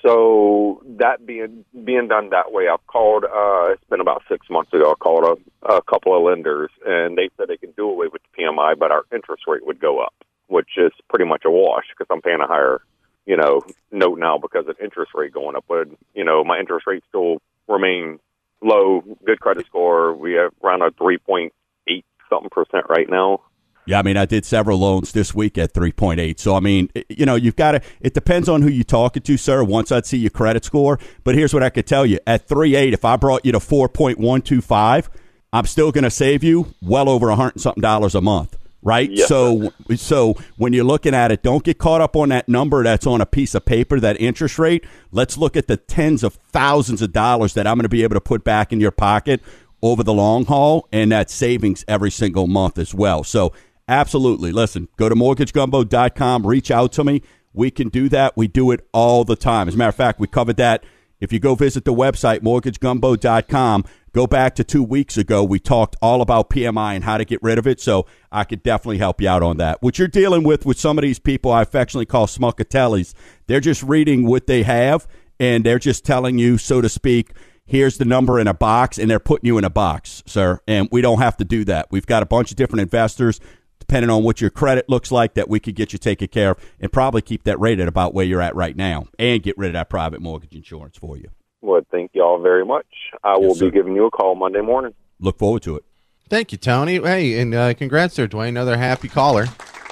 Speaker 7: So that being being done that way, I've called, uh, it's been about six months ago, I called a, a couple of lenders, and they said they can do away with the P M I, but our interest rate would go up, which is pretty much a wash because I'm paying a higher, you know, note now because of interest rate going up. But, you know, my interest rate still remains low, good credit score. We have around a three point eight something percent right now.
Speaker 5: Yeah, I mean, I did several loans this week at three point eight. So, I mean, you know, you've got to, it depends on who you're talking to, sir, once I'd see your credit score. But here's what I could tell you. At three point eight, if I brought you to four point one two five, I'm still going to save you well over a hundred something dollars a month. right?
Speaker 7: Yes,
Speaker 5: so so when you're looking at it, don't get caught up on that number that's on a piece of paper, that interest rate. Let's look at the tens of thousands of dollars that I'm going to be able to put back in your pocket over the long haul, and that savings every single month as well. So absolutely, listen, go to mortgage gumbo dot com, reach out to me. We can do that. We do it all the time. As a matter of fact, we covered that. If you go visit the website, mortgage gumbo dot com, go back to two weeks ago, we talked all about P M I and how to get rid of it, so I could definitely help you out on that. What you're dealing with with some of these people I affectionately call smuckatellis, they're just reading what they have, and they're just telling you, so to speak, here's the number in a box, and they're putting you in a box, sir, and we don't have to do that. We've got a bunch of different investors, depending on what your credit looks like, that we could get you taken care of and probably keep that rate at about where you're at right now and get rid of that private mortgage insurance for you.
Speaker 7: Well, thank y'all very much. I will
Speaker 5: Yes, sir.
Speaker 7: be giving you a call Monday morning.
Speaker 5: Look forward to it.
Speaker 2: Thank you, Tony. Hey, and uh, congrats there, Dwayne. Another happy caller.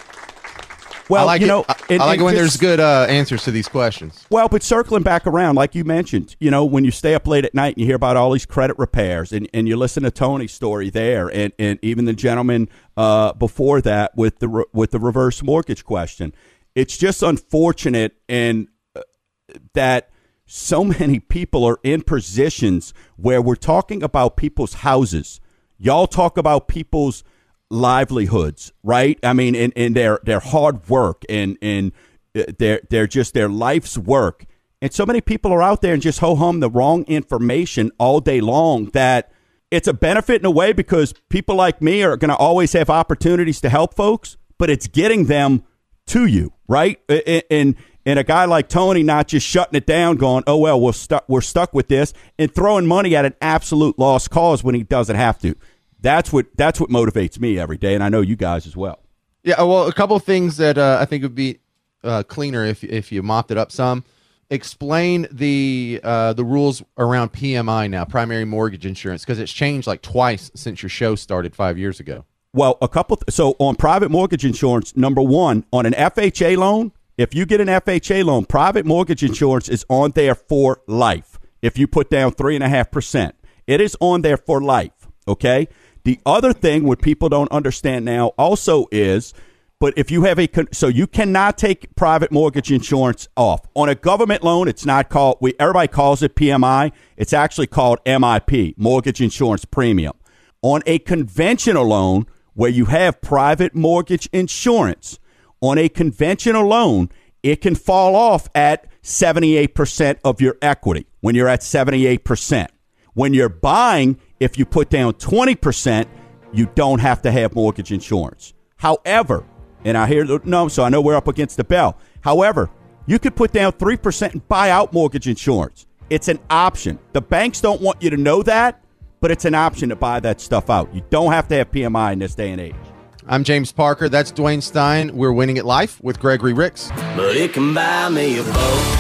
Speaker 5: Well,
Speaker 2: I like
Speaker 5: you
Speaker 2: it.
Speaker 5: know,
Speaker 2: I,
Speaker 5: and-
Speaker 2: I like it
Speaker 5: and
Speaker 2: when
Speaker 5: just-
Speaker 2: there's good uh, answers to these questions.
Speaker 5: Well, but circling back around, like you mentioned, you know, when you stay up late at night and you hear about all these credit repairs, and, and you listen to Tony's story there, and, and even the gentleman uh, before that with the re- with the reverse mortgage question, it's just unfortunate and uh, that so many people are in positions where we're talking about people's houses. Y'all talk about people's livelihoods, right? I mean, and, and their their hard work and and their their just their life's work. And so many people are out there and just ho hum the wrong information all day long. That it's a benefit in a way because people like me are going to always have opportunities to help folks, but it's getting them to you, right? And and, and a guy like Tony not just shutting it down, going, oh well, we're stuck we're stuck with this, and throwing money at an absolute lost cause when he doesn't have to. That's what that's what motivates me every day, and I know you guys as well.
Speaker 2: Yeah, well, a couple of things that uh, I think would be uh, cleaner if if you mopped it up some. Explain the uh, the rules around P M I now, primary mortgage insurance, because it's changed like twice since your show started five years ago.
Speaker 5: Well, a couple. Th- so on private mortgage insurance, number one, on an F H A loan, if you get an F H A loan, private mortgage insurance is on there for life. If you put down three and a half percent, it is on there for life. Okay. The other thing what people don't understand now also is, but if you have a, con- so you cannot take private mortgage insurance off. On a government loan, it's not called, we everybody calls it P M I. It's actually called M I P, Mortgage Insurance Premium. On a conventional loan where you have private mortgage insurance, on a conventional loan, it can fall off at seventy-eight percent of your equity when you're at seventy-eight percent. When you're buying, if you put down twenty percent, you don't have to have mortgage insurance. However, and I hear, no, so I know we're up against the bell. However, you could put down three percent and buy out mortgage insurance. It's an option. The banks don't want you to know that, but it's an option to buy that stuff out. You don't have to have P M I in this day and age.
Speaker 2: I'm James Parker. That's Dwayne Stein. We're Winning at Life with Gregory Ricks.
Speaker 8: But it can buy me a boat.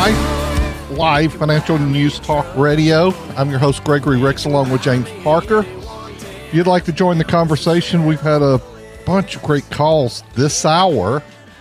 Speaker 3: Live, live financial news talk radio. I'm your host, Gregory Ricks, along with James Parker. If you'd like to join the conversation, we've had a bunch of great calls this hour.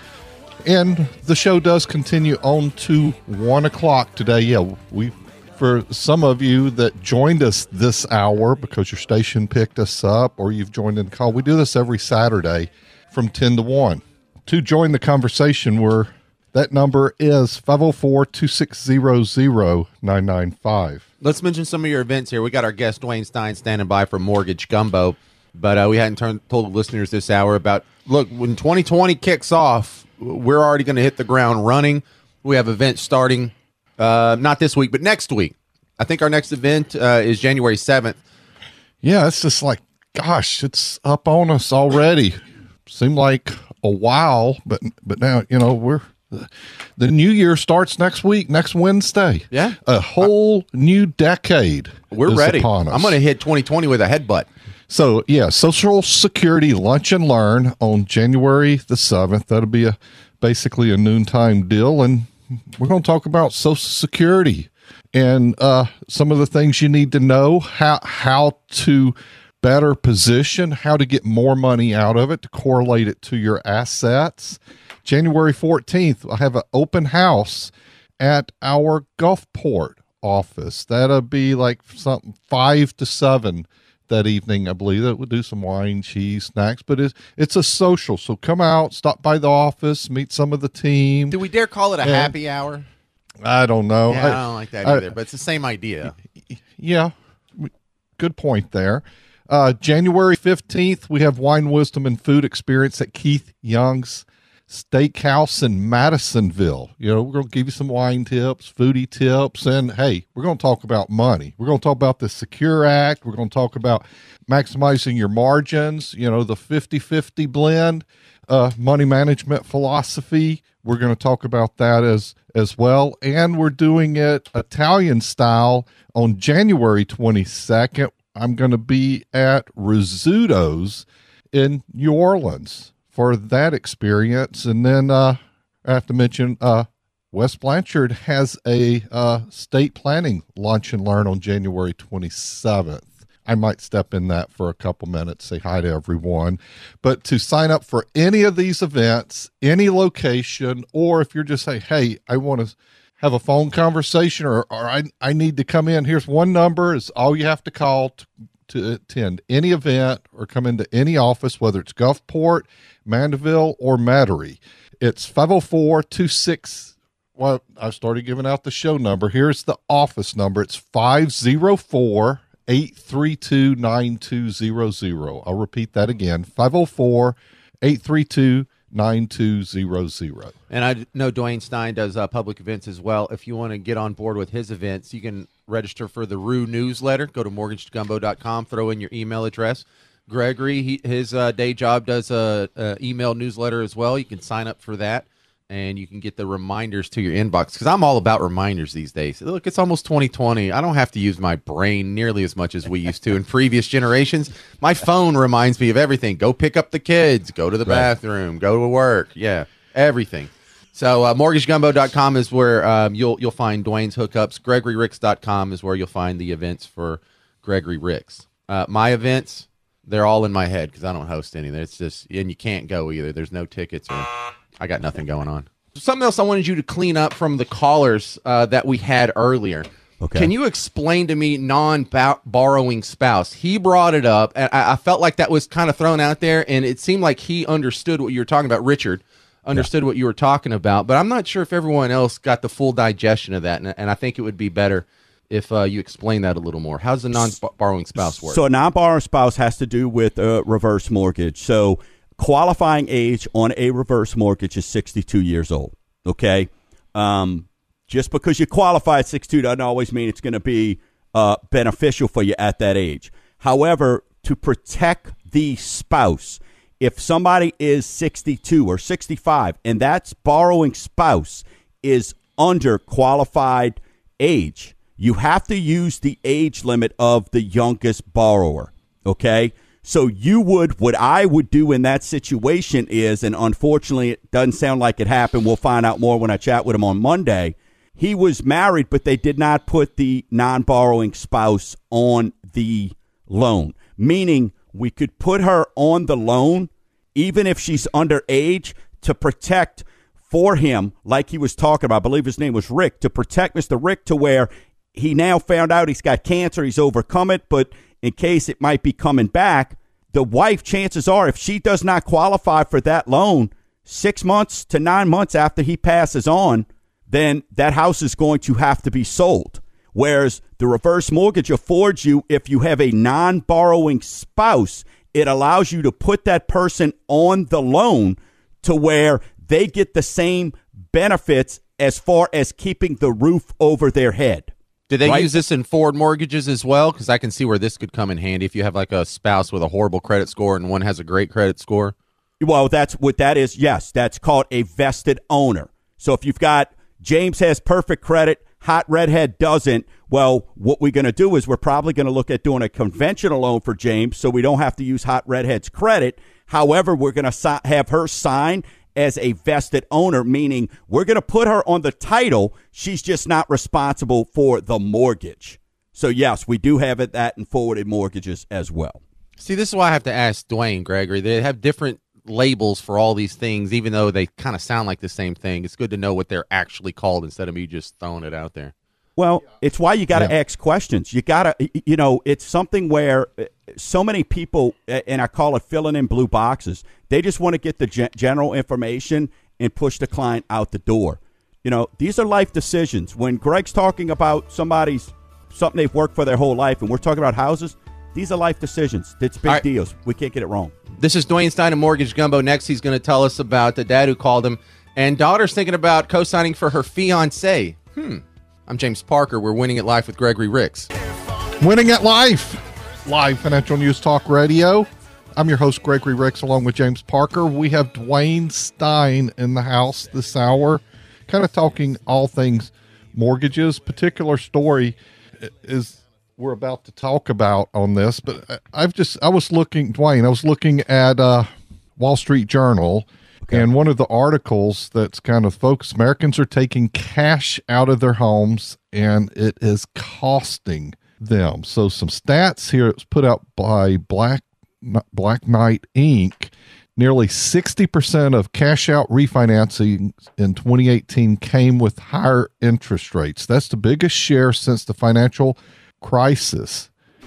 Speaker 3: And the show does continue on to one o'clock today. Yeah, we for some of you that joined us this hour because your station picked us up or you've joined in the call, we do this every Saturday from ten to one. To join the conversation, we're that number is five oh four, two six zero, zero nine nine five.
Speaker 2: Let's mention some of your events here. We got our guest Dwayne Stein standing by for Mortgage Gumbo, but uh, we hadn't turned, told the listeners this hour about, look, when twenty twenty kicks off, we're already going to hit the ground running. We have events starting, uh, not this week, but next week. I think our next event uh, is January seventh.
Speaker 3: Yeah, it's just like, gosh, it's up on us already. Seemed like a while, but but now, you know, we're the new year starts next week, next Wednesday.
Speaker 2: Yeah.
Speaker 3: A whole new decade.
Speaker 2: We're
Speaker 3: is
Speaker 2: ready.
Speaker 3: upon us.
Speaker 2: I'm going to hit twenty twenty with a headbutt.
Speaker 3: So, yeah, Social Security Lunch and Learn on January the seventh. That'll be a basically a noontime deal, and we're going to talk about Social Security and uh, some of the things you need to know, how how to better position, how to get more money out of it, to correlate it to your assets. January fourteenth, I have an open house at our Gulfport office. That'll be like something five to seven that evening, I believe, that would do some wine, cheese, snacks, but it's, it's a social. So come out, stop by the office, meet some of the team.
Speaker 2: Do we dare call it a
Speaker 3: and,
Speaker 2: happy hour?
Speaker 3: I don't know.
Speaker 2: Yeah, I,
Speaker 3: I
Speaker 2: don't like that
Speaker 3: I,
Speaker 2: either, but it's the same idea.
Speaker 3: Yeah, good point there. Uh, January fifteenth, we have Wine, Wisdom, and Food Experience at Keith Young's Steakhouse in Madisonville. You know, we're going to give you some wine tips, foodie tips, and hey, we're going to talk about money. We're going to talk about the Secure Act. We're going to talk about maximizing your margins, you know, the fifty-fifty blend, uh, money management philosophy. We're going to talk about that as as well. And we're doing it Italian style on January twenty-second. I'm going to be at Rizzuto's in New Orleans for that experience. And then uh, I have to mention uh, West Blanchard has a uh, state planning lunch and learn on January twenty-seventh. I might step in that for a couple minutes, say hi to everyone. But to sign up for any of these events, any location, or if you're just saying, hey, I want to have a phone conversation or, or I, I need to come in, here's one number. It's all you have to call to, to attend any event or come into any office, whether it's Gulfport, Mandeville, or Metairie. It's five oh four, two six. Well, I started giving out the show number. Here's the office number. It's five oh four, eight three two, nine two zero zero. I'll repeat that again, five oh four, eight three two, nine two zero zero.
Speaker 2: And I know Dwayne Stein does uh, public events as well. If you want to get on board with his events, you can register for the R U newsletter. Go to mortgage gumbo dot com, throw in your email address. Gregory, he, his uh, day job does a, a email newsletter as well. You can sign up for that, and you can get the reminders to your inbox, because I'm all about reminders these days. Look, it's almost twenty twenty. I don't have to use my brain nearly as much as we used to in previous generations. My phone reminds me of everything. Go pick up the kids. Go to the right. bathroom. Go to work. Yeah, everything. So uh, mortgage gumbo dot com is where um, you'll you'll find Dwayne's hookups. gregory ricks dot com is where you'll find the events for Gregory Ricks. Uh, my events, they're all in my head because I don't host any. It's just, and you can't go either. There's no tickets, or I got nothing going on. Something else I wanted you to clean up from the callers uh, that we had earlier.
Speaker 5: Okay.
Speaker 2: Can you explain to me non-borrowing spouse? He brought it up, and I, I felt like that was kind of thrown out there, and it seemed like he understood what you were talking about. Richard understood yeah. what you were talking about, but I'm not sure if everyone else got the full digestion of that, and, and I think it would be better if uh, you explain that a little more. How does a non-borrowing spouse work?
Speaker 5: So a non-borrowing spouse has to do with a reverse mortgage. So qualifying age on a reverse mortgage is sixty-two years old, okay? Um, just because you qualify at sixty-two doesn't always mean it's going to be uh, beneficial for you at that age. However, to protect the spouse, if somebody is sixty-two or sixty-five and that borrowing spouse is under qualified age, you have to use the age limit of the youngest borrower, okay? So you would, what I would do in that situation is, and unfortunately it doesn't sound like it happened, we'll find out more when I chat with him on Monday, he was married, but they did not put the non-borrowing spouse on the loan, meaning we could put her on the loan even if she's underage to protect for him, like he was talking about, I believe his name was Rick, to protect Mister Rick to where he now found out he's got cancer, he's overcome it, but in case it might be coming back, the wife, chances are, if she does not qualify for that loan six months to nine months after he passes on, then that house is going to have to be sold. Whereas the reverse mortgage affords you, if you have a non-borrowing spouse, it allows you to put that person on the loan to where they get the same benefits as far as keeping the roof over their head.
Speaker 2: Do they
Speaker 5: right?
Speaker 2: use this in forward mortgages as well? Because I can see where this could come in handy if you have like a spouse with a horrible credit score and one has a great credit score.
Speaker 5: Well, that's what that is. Yes, that's called a vested owner. So if you've got James has perfect credit, Hot Redhead doesn't, well, what we're going to do is we're probably going to look at doing a conventional loan for James so we don't have to use Hot Redhead's credit. However, we're going to si- have her sign as a vested owner, meaning we're going to put her on the title. She's just not responsible for the mortgage. So, yes, we do have it that in forwarded mortgages as well.
Speaker 2: See, this is why I have to ask Dwayne, Gregory. They have different labels for all these things, even though they kind of sound like the same thing. It's good to know what they're actually called instead of me just throwing it out there.
Speaker 5: Well, it's why you got to
Speaker 3: Yeah.
Speaker 5: ask questions. You got to, you know, it's something where so many people, and I call it filling in blue boxes, they just want to get the gen- general information and push the client out the door. You know, these are life decisions. When Greg's talking about somebody's, something they've worked for their whole life, and we're talking about houses, these are life decisions. It's big
Speaker 2: All right.
Speaker 5: deals. We can't get it wrong.
Speaker 2: This is Dwayne Stein of Mortgage Gumbo. Next, he's going to tell us about the dad who called him, and daughter's thinking about co-signing for her fiancé. Hmm. I'm James Parker. We're Winning at Life with Gregory Ricks.
Speaker 3: Winning at Life, live Financial News Talk Radio. I'm your host, Gregory Ricks, along with James Parker. We have Dwayne Stein in the house this hour, kind of talking all things mortgages. Particular story is we're about to talk about on this, but I've just, I was looking, Dwayne, I was looking at uh, Wall Street Journal. Okay. And one of the articles that's kind of focused, Americans are taking cash out of their homes and it is costing them. So some stats here, it's put out by Black Black Knight Incorporated. Nearly sixty percent of cash out refinancing in twenty eighteen came with higher interest rates. That's the biggest share since the financial crisis.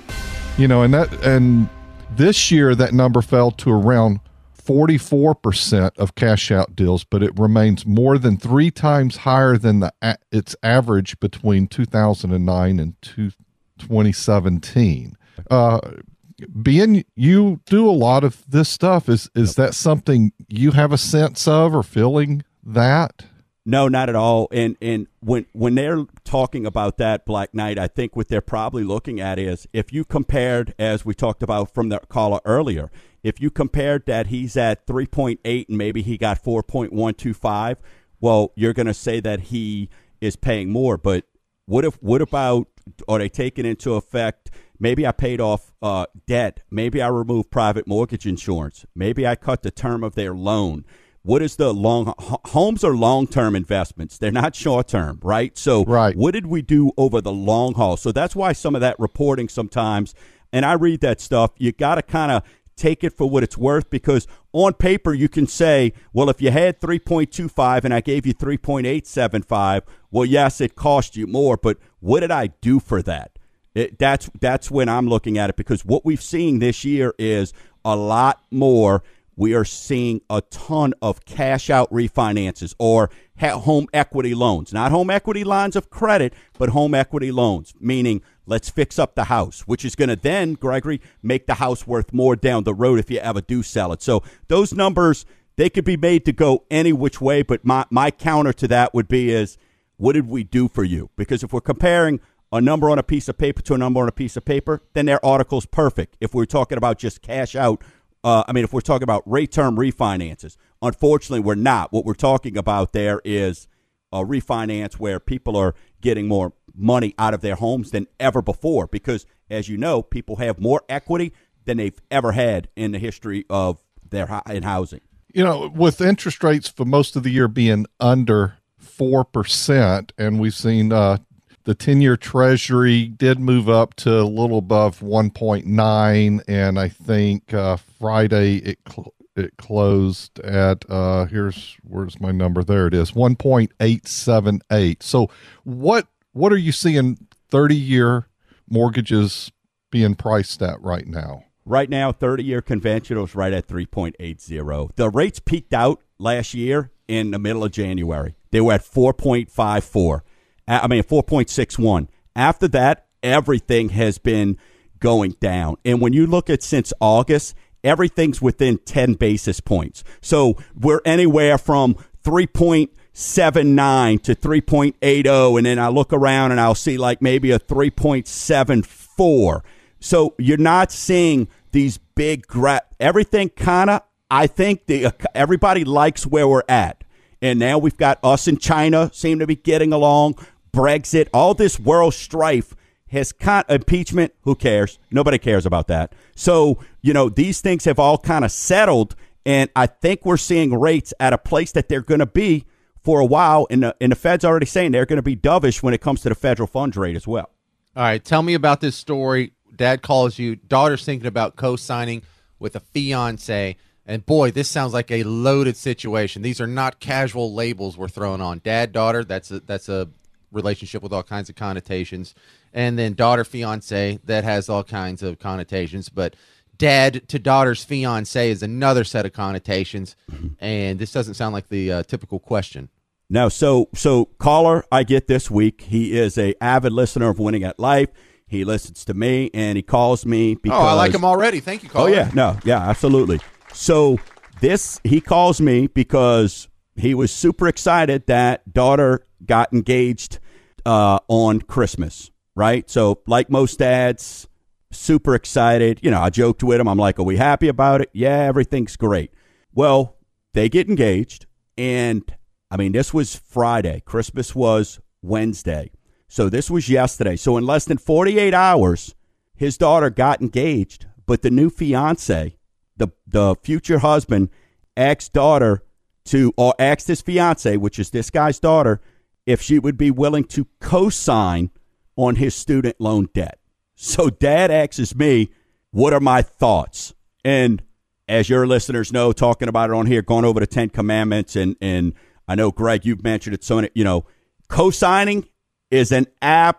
Speaker 3: You know, and that and this year that number fell to around forty-four percent of cash out deals, but it remains more than three times higher than the its average between two thousand nine and twenty seventeen. Uh, being you do a lot of this stuff, is is that something you have a sense of or feeling that?
Speaker 5: No, not at all. And and when when they're talking about that, Black Knight, I think what they're probably looking at is if you compared, as we talked about from the caller earlier, if you compared that he's at three point eight and maybe he got four point one two five, well, you're going to say that he is paying more. But what if what about, are they taking into effect, maybe I paid off uh, debt, maybe I removed private mortgage insurance, maybe I cut the term of their loan. What is the long homes are long-term investments. They're not short-term, right? So
Speaker 3: right.
Speaker 5: What did we do over the long haul? So that's why some of that reporting sometimes, and I read that stuff, you got to kind of take it for what it's worth, because on paper you can say, well, if you had three point two five and I gave you three point eight seven five, well, yes, it cost you more, but what did I do for that? It, that's that's when I'm looking at it, because what we've seen this year is a lot more. We are seeing a ton of cash out refinances or ha- home equity loans, not home equity lines of credit, but home equity loans, meaning let's fix up the house, which is going to then, Gregory, make the house worth more down the road if you ever do sell it. So those numbers, they could be made to go any which way, but my, my counter to that would be is, what did we do for you? Because if we're comparing a number on a piece of paper to a number on a piece of paper, then their article's perfect. If we're talking about just cash out, Uh, I mean, if we're talking about rate term refinances, unfortunately, we're not. What we're talking about there is a refinance where people are getting more money out of their homes than ever before, because, as you know, people have more equity than they've ever had in the history of their in housing.
Speaker 3: You know, with interest rates for most of the year being under four percent, and we've seen uh, the ten-year Treasury did move up to a little above one point nine, and I think uh, Friday it cl- it closed at, uh, here's, where's my number? There it is, one point eight seven eight. So what what are you seeing thirty-year mortgages being priced at right now?
Speaker 5: Right now, thirty-year conventional is right at three point eight zero. The rates peaked out last year in the middle of January. They were at four point five four. I mean, four point six one. After that, everything has been going down. And when you look at since August, everything's within ten basis points. So we're anywhere from three point seven nine to three point eight zero. And then I look around and I'll see like maybe a three point seven four. So you're not seeing these big gra- everything kind of, I think the everybody likes where we're at. And now we've got us and China seem to be getting along. Brexit, all this world strife has kind of impeachment. Who cares? Nobody cares about that. So, you know, these things have all kind of settled. And I think we're seeing rates at a place that they're going to be for a while. And the, and the Fed's already saying they're going to be dovish when it comes to the federal funds rate as well.
Speaker 2: All right. Tell me about this story. Dad calls you. Daughter's thinking about co-signing with a fiance. And boy, this sounds like a loaded situation. These are not casual labels we're throwing on. Dad, daughter, that's a, that's a relationship with all kinds of connotations, and then daughter fiance that has all kinds of connotations. But dad to daughter's fiance is another set of connotations, and this doesn't sound like the uh, typical question.
Speaker 5: No, so so caller I get this week. He is a avid listener of Winning at Life. He listens to me and he calls me because
Speaker 2: oh, I like him already. Thank you, caller.
Speaker 5: Oh yeah, no, yeah, absolutely. So this he calls me because he was super excited that daughter got engaged uh, on Christmas, right? So like most dads, super excited. You know, I joked with him. I'm like, "Are we happy about it?" Yeah, everything's great. Well, they get engaged, and I mean, this was Friday. Christmas was Wednesday. So this was yesterday. So in less than forty-eight hours, his daughter got engaged. But the new fiance, the the future husband, asked daughter to, or asked his fiance, which is this guy's daughter, if she would be willing to co-sign on his student loan debt. So dad asks me, what are my thoughts? And as your listeners know, talking about it on here, going over the Ten Commandments, and and I know, Greg, you've mentioned it, so, you know, co-signing is an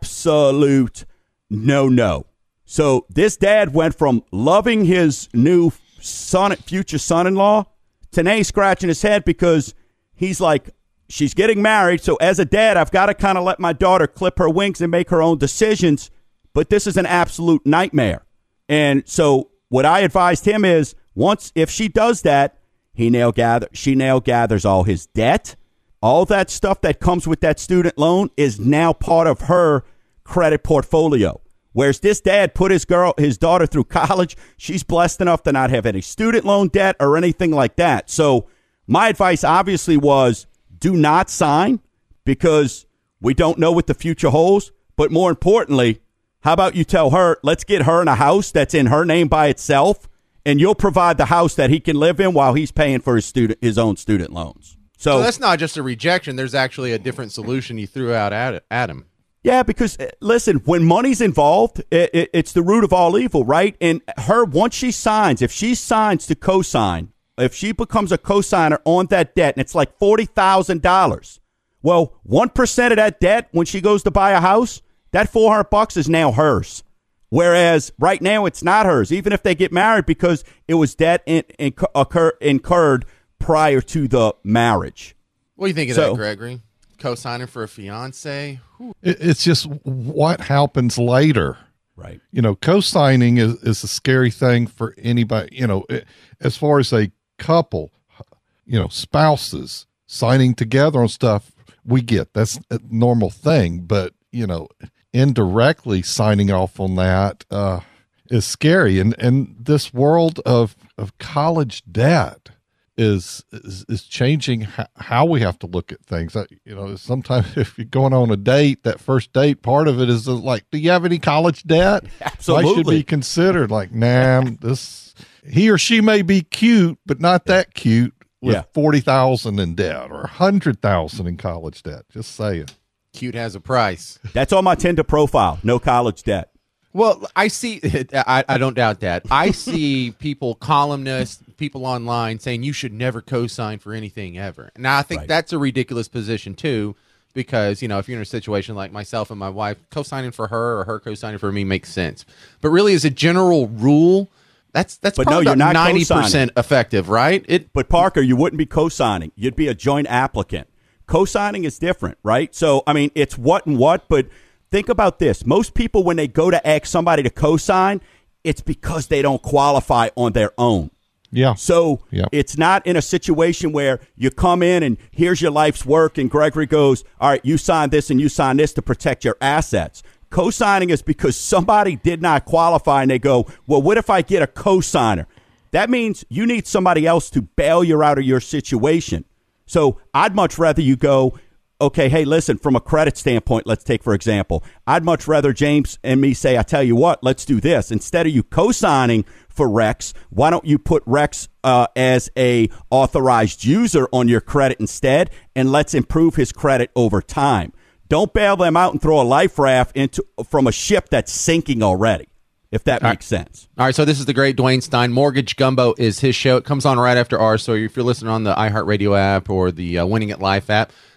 Speaker 5: absolute no-no. So this dad went from loving his new son, future son-in-law to now he's scratching his head because he's like, she's getting married, so as a dad, I've got to kind of let my daughter clip her wings and make her own decisions, but this is an absolute nightmare. And so what I advised him is, once, if she does that, he now gather, she now gathers all his debt. All that stuff that comes with that student loan is now part of her credit portfolio. Whereas this dad put his girl, his daughter through college, she's blessed enough to not have any student loan debt or anything like that. So my advice obviously was, do not sign because we don't know what the future holds. But more importantly, how about you tell her, let's get her in a house that's in her name by itself, and you'll provide the house that he can live in while he's paying for his student, his own student loans. So,
Speaker 2: so that's not just a rejection. There's actually a different solution you threw out at, at him.
Speaker 5: Yeah, because, listen, when money's involved, it, it, it's the root of all evil, right? And her, once she signs, if she signs to co-sign, if she becomes a co-signer on that debt, and it's like forty thousand dollars, well, one percent of that debt, when she goes to buy a house, that four hundred bucks is now hers. Whereas right now it's not hers, even if they get married, because it was debt in, in, occur, incurred prior to the marriage.
Speaker 2: What do you think of
Speaker 5: So-
Speaker 2: that, Gregory? Co-signing for a fiance? Whew.
Speaker 3: It, it's just what happens later.
Speaker 5: Right.
Speaker 3: You know, co-signing is, is a scary thing for anybody, you know, it, as far as a couple, you know, spouses signing together on stuff, we get that's a normal thing, but, you know, indirectly signing off on that uh, is scary. And, and this world of, of college debt is, is, is changing h- how we have to look at things. I, you know, sometimes if you're going on a date, that first date, part of it is like, do you have any college debt?
Speaker 5: Absolutely.
Speaker 3: Why should be considered like, nah, this, he or she may be cute, but not that cute with
Speaker 5: Yeah.
Speaker 3: forty thousand in debt or a hundred thousand in college debt. Just saying.
Speaker 2: Cute has a price.
Speaker 5: That's on my Tinder profile. No college debt.
Speaker 2: Well, I see, I, I don't doubt that. I see people, columnists, people online saying you should never co-sign for anything ever. Now, I think
Speaker 5: Right.
Speaker 2: that's a ridiculous position, too, because, you know, if you're in a situation like myself and my wife, co-signing for her or her co-signing for me makes sense. But really, as a general rule, that's that's
Speaker 5: But no,
Speaker 2: probably
Speaker 5: you're
Speaker 2: about
Speaker 5: not
Speaker 2: ninety percent
Speaker 5: co-signing.
Speaker 2: effective, right? It
Speaker 5: But Parker, you wouldn't be co-signing. You'd be a joint applicant. Co-signing is different, right? So, I mean, it's what and what, but think about this. Most people, when they go to ask somebody to co-sign, it's because they don't qualify on their own.
Speaker 3: Yeah.
Speaker 5: So
Speaker 3: Yeah.
Speaker 5: it's not in a situation where you come in and here's your life's work and Gregory goes, all right, you sign this and you sign this to protect your assets. Co-signing is because somebody did not qualify and they go, well, what if I get a co-signer? That means you need somebody else to bail you out of your situation. So I'd much rather you go, okay, hey, listen, from a credit standpoint, let's take, for example, I'd much rather James and me say, I tell you what, let's do this. Instead of you co-signing for Rex, why don't you put Rex uh, as a authorized user on your credit instead, and let's improve his credit over time. Don't bail them out and throw a life raft into from a ship that's sinking already, if that makes sense.
Speaker 2: All right, so this is the great Dwayne Stein. Mortgage Gumbo is his show. It comes on right after ours, so if you're listening on the iHeartRadio app or the uh, Winning at Life app,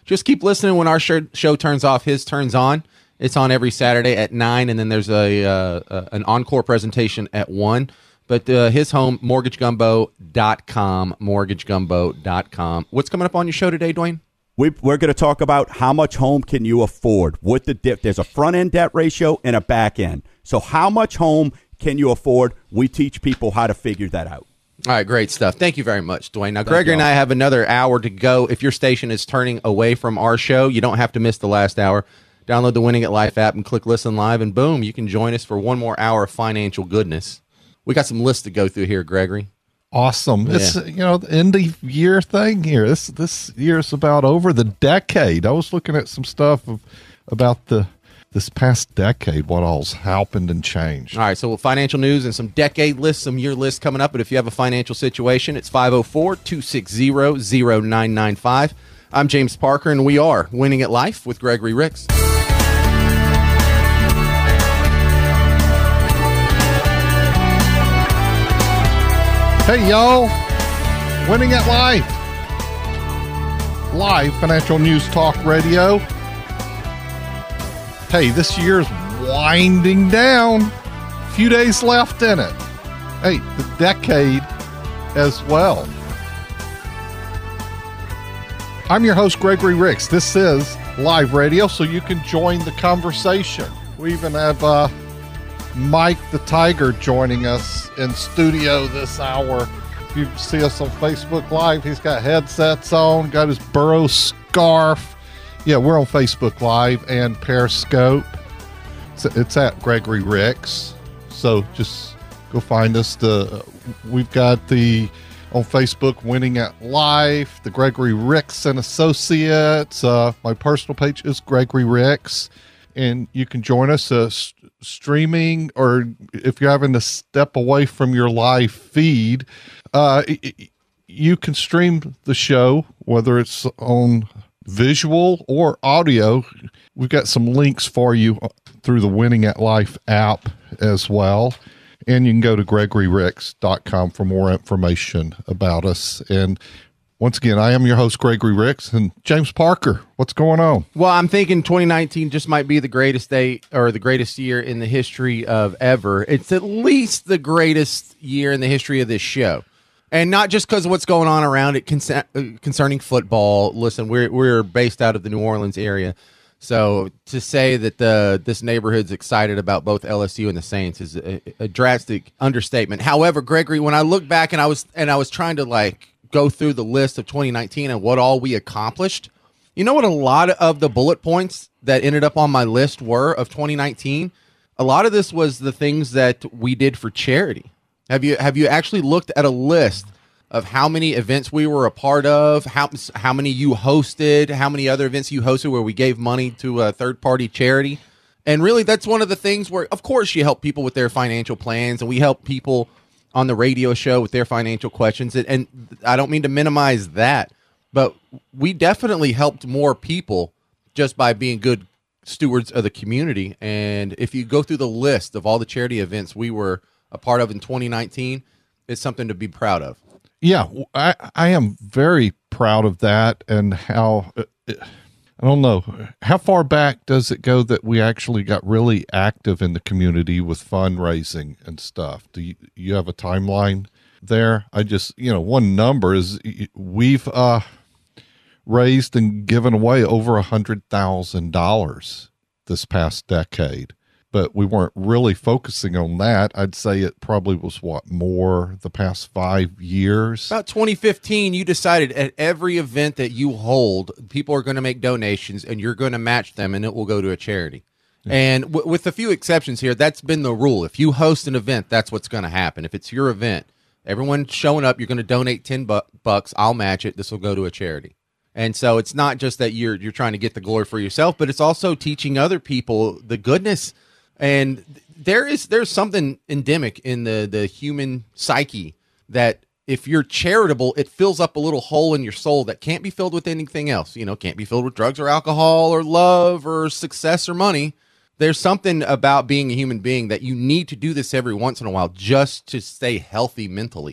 Speaker 2: just keep listening. When our show, show turns off, his turns on. It's on every Saturday at nine, and then there's a uh, uh, an encore presentation at one. But uh, his home, mortgage gumbo dot com, mortgage gumbo dot com. What's coming up on your show today, Dwayne?
Speaker 5: We, we're going to talk about how much home can you afford. With the dip, there's a front-end debt ratio and a back-end. So how much home can you afford? We teach people how to figure that out.
Speaker 2: All right, great stuff. Thank you very much, Dwayne. Now,
Speaker 5: Thank
Speaker 2: Gregory and
Speaker 5: y'all.
Speaker 2: I have another hour to go. If your station is turning away from our show, you don't have to miss the last hour. Download the Winning at Life app and click Listen Live, and boom, you can join us for one more hour of financial goodness. We got some lists to go through here, Gregory.
Speaker 3: Awesome.
Speaker 2: Yeah.
Speaker 3: It's, you know, the end of year thing here. This this year's about over the decade. I was looking at some stuff of, about the this past decade, what all's happened and changed.
Speaker 2: All right, so financial news and some decade lists, some year lists coming up. But if you have a financial situation, it's five oh four, two six zero, zero nine nine five. I'm James Parker, and we are Winning at Life with Gregory Ricks.
Speaker 3: Hey, y'all. Winning at Life. Live financial news talk radio. Hey, this year's winding down. A few days left in it. Hey, the decade as well. I'm your host, Gregory Ricks. This is live radio, so you can join the conversation. We even have uh, Mike the Tiger joining us in studio this hour. If you see us on Facebook Live, he's got headsets on, got his Burrow scarf. Yeah, we're on Facebook Live and Periscope. It's, it's at Gregory Ricks. So just go find us. The We've got the on Facebook, Winning at Life, the Gregory Ricks and Associates. Uh, my personal page is Gregory Ricks. And you can join us uh, st- streaming, or if you're having to step away from your live feed, uh, you can stream the show, whether it's on visual or audio. We've got some links for you through the Winning at Life app as well. And you can go to gregory ricks dot com for more information about us. And once again, I am your host, Gregory Ricks, and James Parker. What's going on?
Speaker 2: Well, I'm thinking twenty nineteen just might be the greatest day or the greatest year in the history of ever. It's at least the greatest year in the history of this show. And not just because of what's going on around it con- concerning football. Listen, we're we're based out of the New Orleans area. So to say that the this neighborhood's excited about both L S U and the Saints is a, a drastic understatement. However, Gregory, when I look back and I was and I was trying to like go through the list of twenty nineteen and what all we accomplished, you know what a lot of the bullet points that ended up on my list were of twenty nineteen? A lot of this was the things that we did for charity. Have you have you actually looked at a list of how many events we were a part of, how how many you hosted, how many other events you hosted where we gave money to a third-party charity? And really, that's one of the things where, of course, you help people with their financial plans, and we help people on the radio show with their financial questions. And, and I don't mean to minimize that, but we definitely helped more people just by being good stewards of the community. And if you go through the list of all the charity events we were a part of in twenty nineteen, it's something to be proud of.
Speaker 3: Yeah, I, I am very proud of that, and how, I don't know, how far back does it go that we actually got really active in the community with fundraising and stuff? Do you, you have a timeline there? I just, you know, one number is we've uh, raised and given away over one hundred thousand dollars this past decade. But we weren't really focusing on that. I'd say it probably was, what, more the past five years?
Speaker 2: About twenty fifteen, you decided at every event that you hold, people are going to make donations, and you're going to match them, and it will go to a charity. Yeah. And w- with a few exceptions here, that's been the rule. If you host an event, that's what's going to happen. If it's your event, everyone showing up, you're going to donate ten bu- bucks. I'll match it. This will go to a charity. And so it's not just that you're you're trying to get the glory for yourself, but it's also teaching other people the goodness. And there is there's something endemic in the, the human psyche that if you're charitable, it fills up a little hole in your soul that can't be filled with anything else. You know, can't be filled with drugs or alcohol or love or success or money. There's something about being a human being that you need to do this every once in a while just to stay healthy mentally.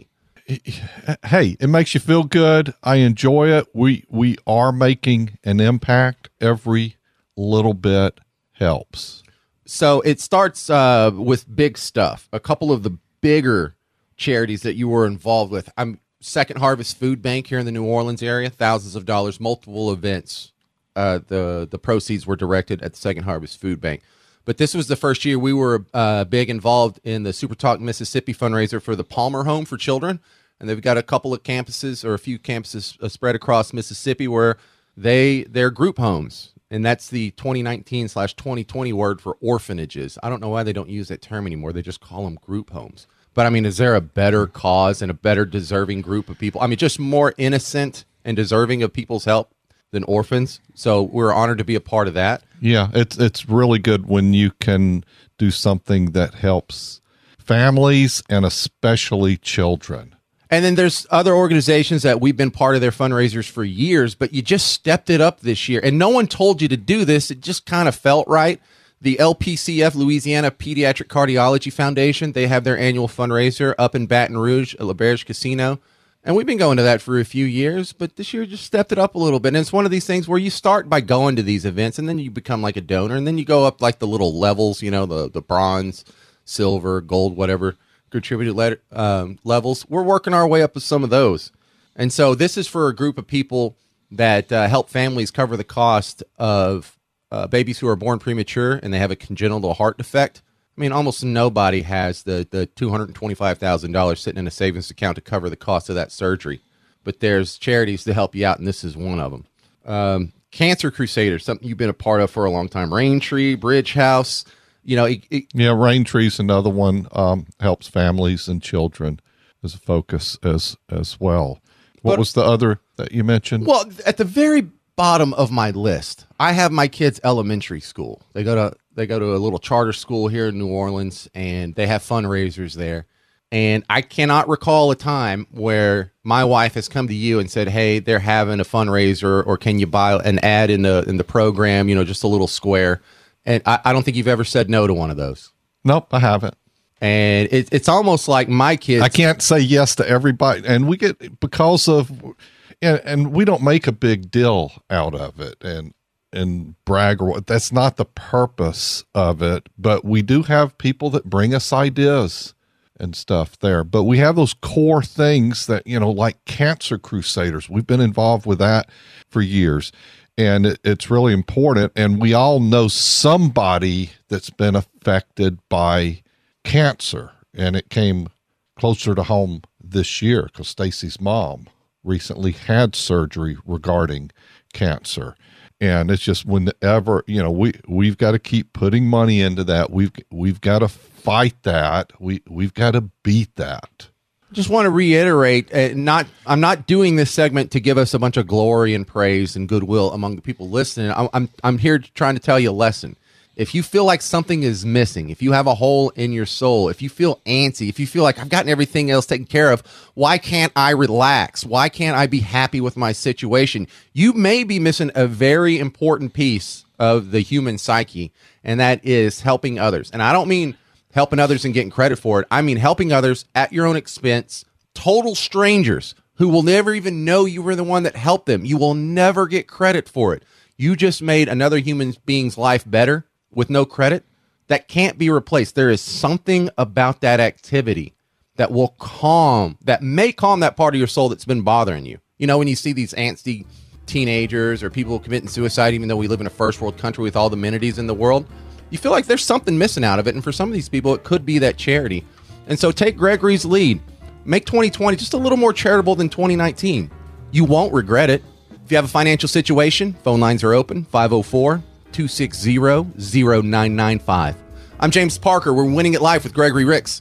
Speaker 3: hey, it makes you feel good. I enjoy it. We we are making an impact. Every little bit helps.
Speaker 2: So it starts uh, with big stuff. A couple of the bigger charities that you were involved with. I'm Second Harvest Food Bank here in the New Orleans area. Thousands of dollars, multiple events. Uh, the the proceeds were directed at the Second Harvest Food Bank. But this was the first year we were uh, big involved in the Super Talk Mississippi fundraiser for the Palmer Home for Children. And they've got a couple of campuses or a few campuses uh, spread across Mississippi where they, they're group homes. And that's the twenty nineteen slash twenty twenty word for orphanages. I don't know why they don't use that term anymore. They just call them group homes. But I mean, is there a better cause and a better deserving group of people? I mean, just more innocent and deserving of people's help than orphans. So we're honored to be a part of that.
Speaker 3: Yeah, it's it's really good when you can do something that helps families and especially children.
Speaker 2: And then there's other organizations that we've been part of their fundraisers for years, but you just stepped it up this year. And no one told you to do this. It just kind of felt right. The L P C F, Louisiana Pediatric Cardiology Foundation, they have their annual fundraiser up in Baton Rouge at LaBerge Casino. And we've been going to that for a few years, but this year just stepped it up a little bit. And it's one of these things where you start by going to these events, and then you become like a donor, and then you go up like the little levels, you know, the, the bronze, silver, gold, whatever, contributed le- um, levels. We're working our way up with some of those. And so this is for a group of people that uh, help families cover the cost of uh, babies who are born premature and they have a congenital heart defect. I mean, almost nobody has the, the two hundred twenty-five thousand dollars sitting in a savings account to cover the cost of that surgery. But there's charities to help you out, and this is one of them. Um, Cancer Crusaders, something you've been a part of for a long time. Raintree, Bridge House. You know, it, it,
Speaker 3: yeah, Raintree's another one. Um, helps families and children as a focus as as well. What
Speaker 2: but,
Speaker 3: was the other that you mentioned?
Speaker 2: Well, at the very bottom of my list, I have my kids' elementary school. They go to They go to a little charter school here in New Orleans, and they have fundraisers there. And I cannot recall a time where my wife has come to you and said, hey, they're having a fundraiser, or can you buy an ad in the in the program, you know, just a little square. And I, I don't think you've ever said no to one of those.
Speaker 3: Nope, I haven't.
Speaker 2: And it, it's almost like my kids.
Speaker 3: I can't say yes to everybody. And we get, because of, and, and we don't make a big deal out of it. And, and brag or what. That's not the purpose of it, but we do have people that bring us ideas and stuff there. But we have those core things that, you know, like Cancer Crusaders. We've been involved with that for years, and it, it's really important. And we all know somebody that's been affected by cancer, and it came closer to home this year because Stacy's mom recently had surgery regarding cancer. And it's just whenever, you know, we, we've got to keep putting money into that. We've, we've got to fight that. We, we've got to beat that.
Speaker 2: Just want to reiterate, uh, not I'm not doing this segment to give us a bunch of glory and praise and goodwill among the people listening. I'm, I'm, I'm here trying to tell you a lesson. If you feel like something is missing, if you have a hole in your soul, if you feel antsy, if you feel like I've gotten everything else taken care of, why can't I relax? Why can't I be happy with my situation? You may be missing a very important piece of the human psyche, and that is helping others. And I don't mean helping others and getting credit for it. I mean helping others at your own expense, total strangers who will never even know you were the one that helped them. You will never get credit for it. You just made another human being's life better with no credit. That can't be replaced. There is something about that activity that will calm, that may calm that part of your soul that's been bothering you. You know, when you see these angsty teenagers or people committing suicide, even though we live in a first world country with all the amenities in the world, you feel like there's something missing out of it. And for some of these people, it could be that charity. And so take Gregory's lead. Make twenty twenty just a little more charitable than twenty nineteen. You won't regret it. If you have a financial situation, phone lines are open, five oh four, two six zero, zero nine nine five. I'm James Parker. We're Winning at Life with Gregory Ricks.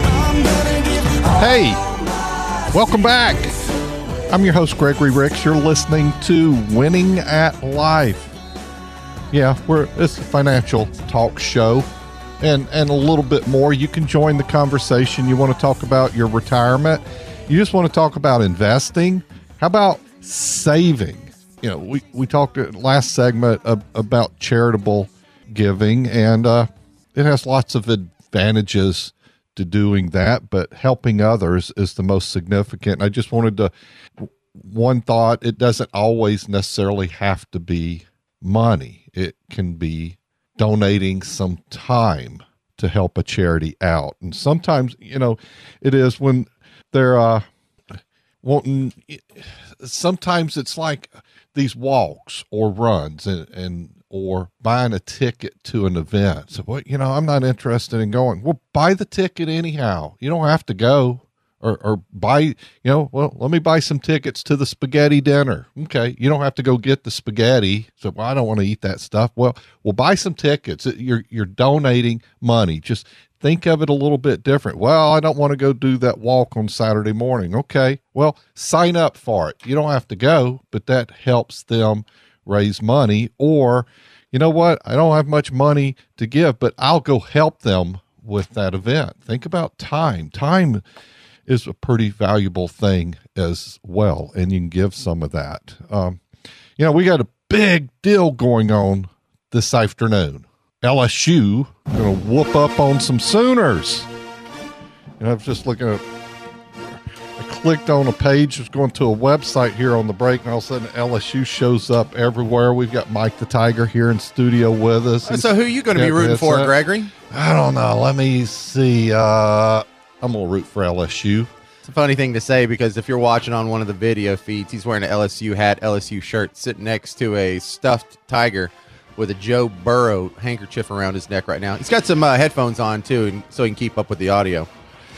Speaker 3: Hey, welcome back. I'm your host, Gregory Ricks. You're listening to Winning at Life. Yeah, we're it's a financial talk show, and, and a little bit more. You can join the conversation. You want to talk about your retirement. You just want to talk about investing. How about saving? You know, we, we talked in last segment of, about charitable giving, and uh, it has lots of advantages to doing that, but helping others is the most significant. I just wanted to, one thought, it doesn't always necessarily have to be money. It can be donating some time to help a charity out. And sometimes, you know, it is when they're uh, wanting, sometimes it's like these walks or runs and, and or buying a ticket to an event. So, well, you know, I'm not interested in going. Well, buy the ticket anyhow. You don't have to go. Or, or buy, you know, well, let me buy some tickets to the spaghetti dinner. Okay, you don't have to go get the spaghetti. So, well, I don't want to eat that stuff. Well, we'll buy some tickets. You're you're donating money. Just think of it a little bit different. Well, I don't want to go do that walk on Saturday morning. Okay, well, sign up for it. You don't have to go, but that helps them raise money. Or, you know what? I don't have much money to give, but I'll go help them with that event. Think about time. Time is a pretty valuable thing as well, and you can give some of that. Um, you know, we got a big deal going on this afternoon. L S U going to whoop up on some Sooners. And I was just looking at, I clicked on a page, was going to a website here on the break, and all of a sudden L S U shows up everywhere. We've got Mike the Tiger here in studio with us.
Speaker 2: So who are you going to be rooting for, Gregory?
Speaker 3: I don't know. Let me see. Uh, I'm going to root for L S U.
Speaker 2: It's a funny thing to say because if you're watching on one of the video feeds, he's wearing an L S U hat, L S U shirt, sitting next to a stuffed tiger with a Joe Burrow handkerchief around his neck right now. He's got some uh, headphones on, too, and so he can keep up with the audio.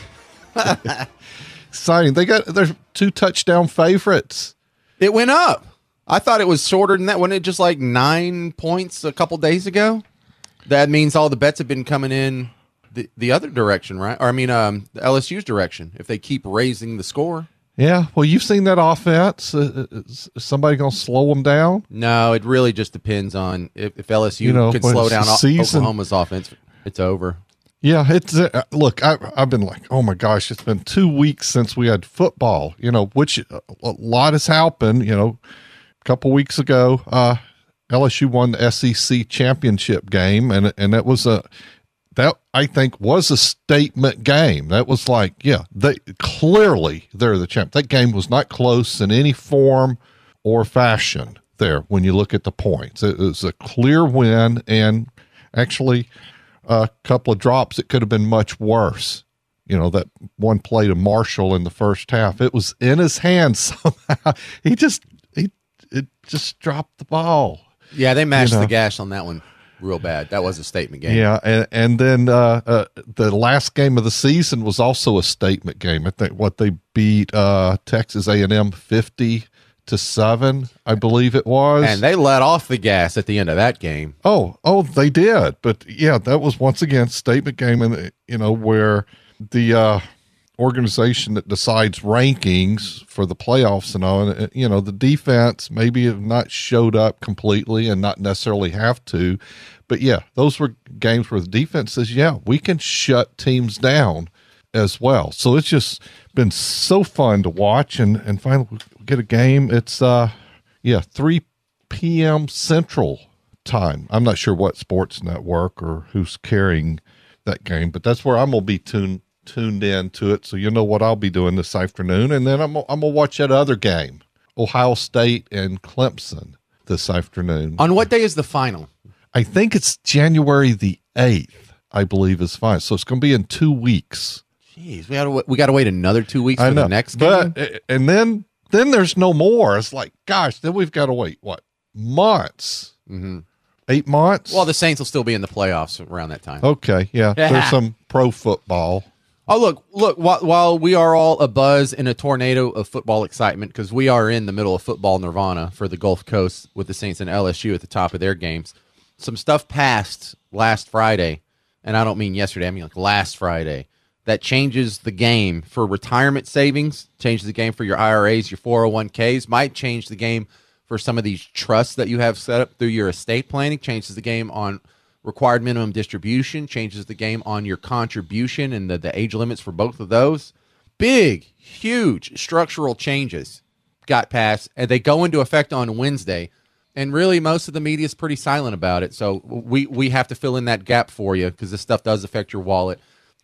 Speaker 3: Exciting. They got their two touchdown favorites.
Speaker 2: It went up. I thought it was shorter than that. Wasn't it just like nine points a couple days ago? That means all the bets have been coming in the, the other direction, right? Or I mean, um, the L S U's direction, if they keep raising the score.
Speaker 3: Yeah, well, you've seen that offense. Uh, is somebody going to slow them down?
Speaker 2: No, it really just depends on if, if L S U
Speaker 3: you know,
Speaker 2: can slow down
Speaker 3: season,
Speaker 2: Oklahoma's offense. It's over.
Speaker 3: Yeah, it's uh, look. I, I've been like, oh my gosh, it's been two weeks since we had football. You know, which a lot has happened. You know, a couple weeks ago, uh, L S U won the S E C championship game, and and that was a that I think was a statement game. That was like, yeah, they clearly they're the champ. That game was not close in any form or fashion. There, when you look at the points, it was a clear win, and actually a couple of drops. It could have been much worse. You know, that one play to Marshall in the first half, it was in his hands somehow. He just he it just dropped the ball.
Speaker 2: Yeah, they mashed
Speaker 3: you know?
Speaker 2: the gas on that one real bad. That was a statement game.
Speaker 3: Yeah, and and then uh, uh, the last game of the season was also a statement game. I think what they beat uh, Texas A and M fifty to seven, I believe it was.
Speaker 2: And they let off the gas at the end of that game.
Speaker 3: Oh, oh, they did. But yeah, that was once again statement game, and you know where the uh, organization that decides rankings for the playoffs and all, and, you know, the defense maybe have not showed up completely and not necessarily have to, but yeah, those were games where the defense says, yeah, we can shut teams down as well. So it's just been so fun to watch, and and finally we get a game. It's uh yeah three p.m. Central time. I'm not sure what sports network or who's carrying that game, but that's where I'm gonna be tuned tuned in to it. So you know what I'll be doing this afternoon, and then I'm I'm gonna watch that other game, Ohio State and Clemson, this afternoon.
Speaker 2: On what day is the final?
Speaker 3: I think it's January the eighth. I believe is fine. So it's gonna be in two weeks.
Speaker 2: Jeez, we got to we got to wait another two weeks for
Speaker 3: I know.
Speaker 2: the next game.
Speaker 3: But, and then then there's no more. It's like, gosh, then we've got to wait what months?
Speaker 2: Mm-hmm.
Speaker 3: Eight months.
Speaker 2: Well, the Saints will still be in the playoffs around that time.
Speaker 3: Okay, yeah.
Speaker 2: Yeah.
Speaker 3: There's some pro football.
Speaker 2: Oh, look, look, while, while we are all abuzz in a tornado of football excitement, because we are in the middle of football nirvana for the Gulf Coast with the Saints and L S U at the top of their games, some stuff passed last Friday, and I don't mean yesterday, I mean like last Friday, that changes the game for retirement savings, changes the game for your I R As, your four oh one k's, might change the game for some of these trusts that you have set up through your estate planning, changes the game on required minimum distribution, changes the game on your contribution and the, the age limits for both of those. Big, huge structural changes got passed, and they go into effect on Wednesday. And really, most of the media is pretty silent about it. So we, we have to fill in that gap for you because this stuff does affect your wallet.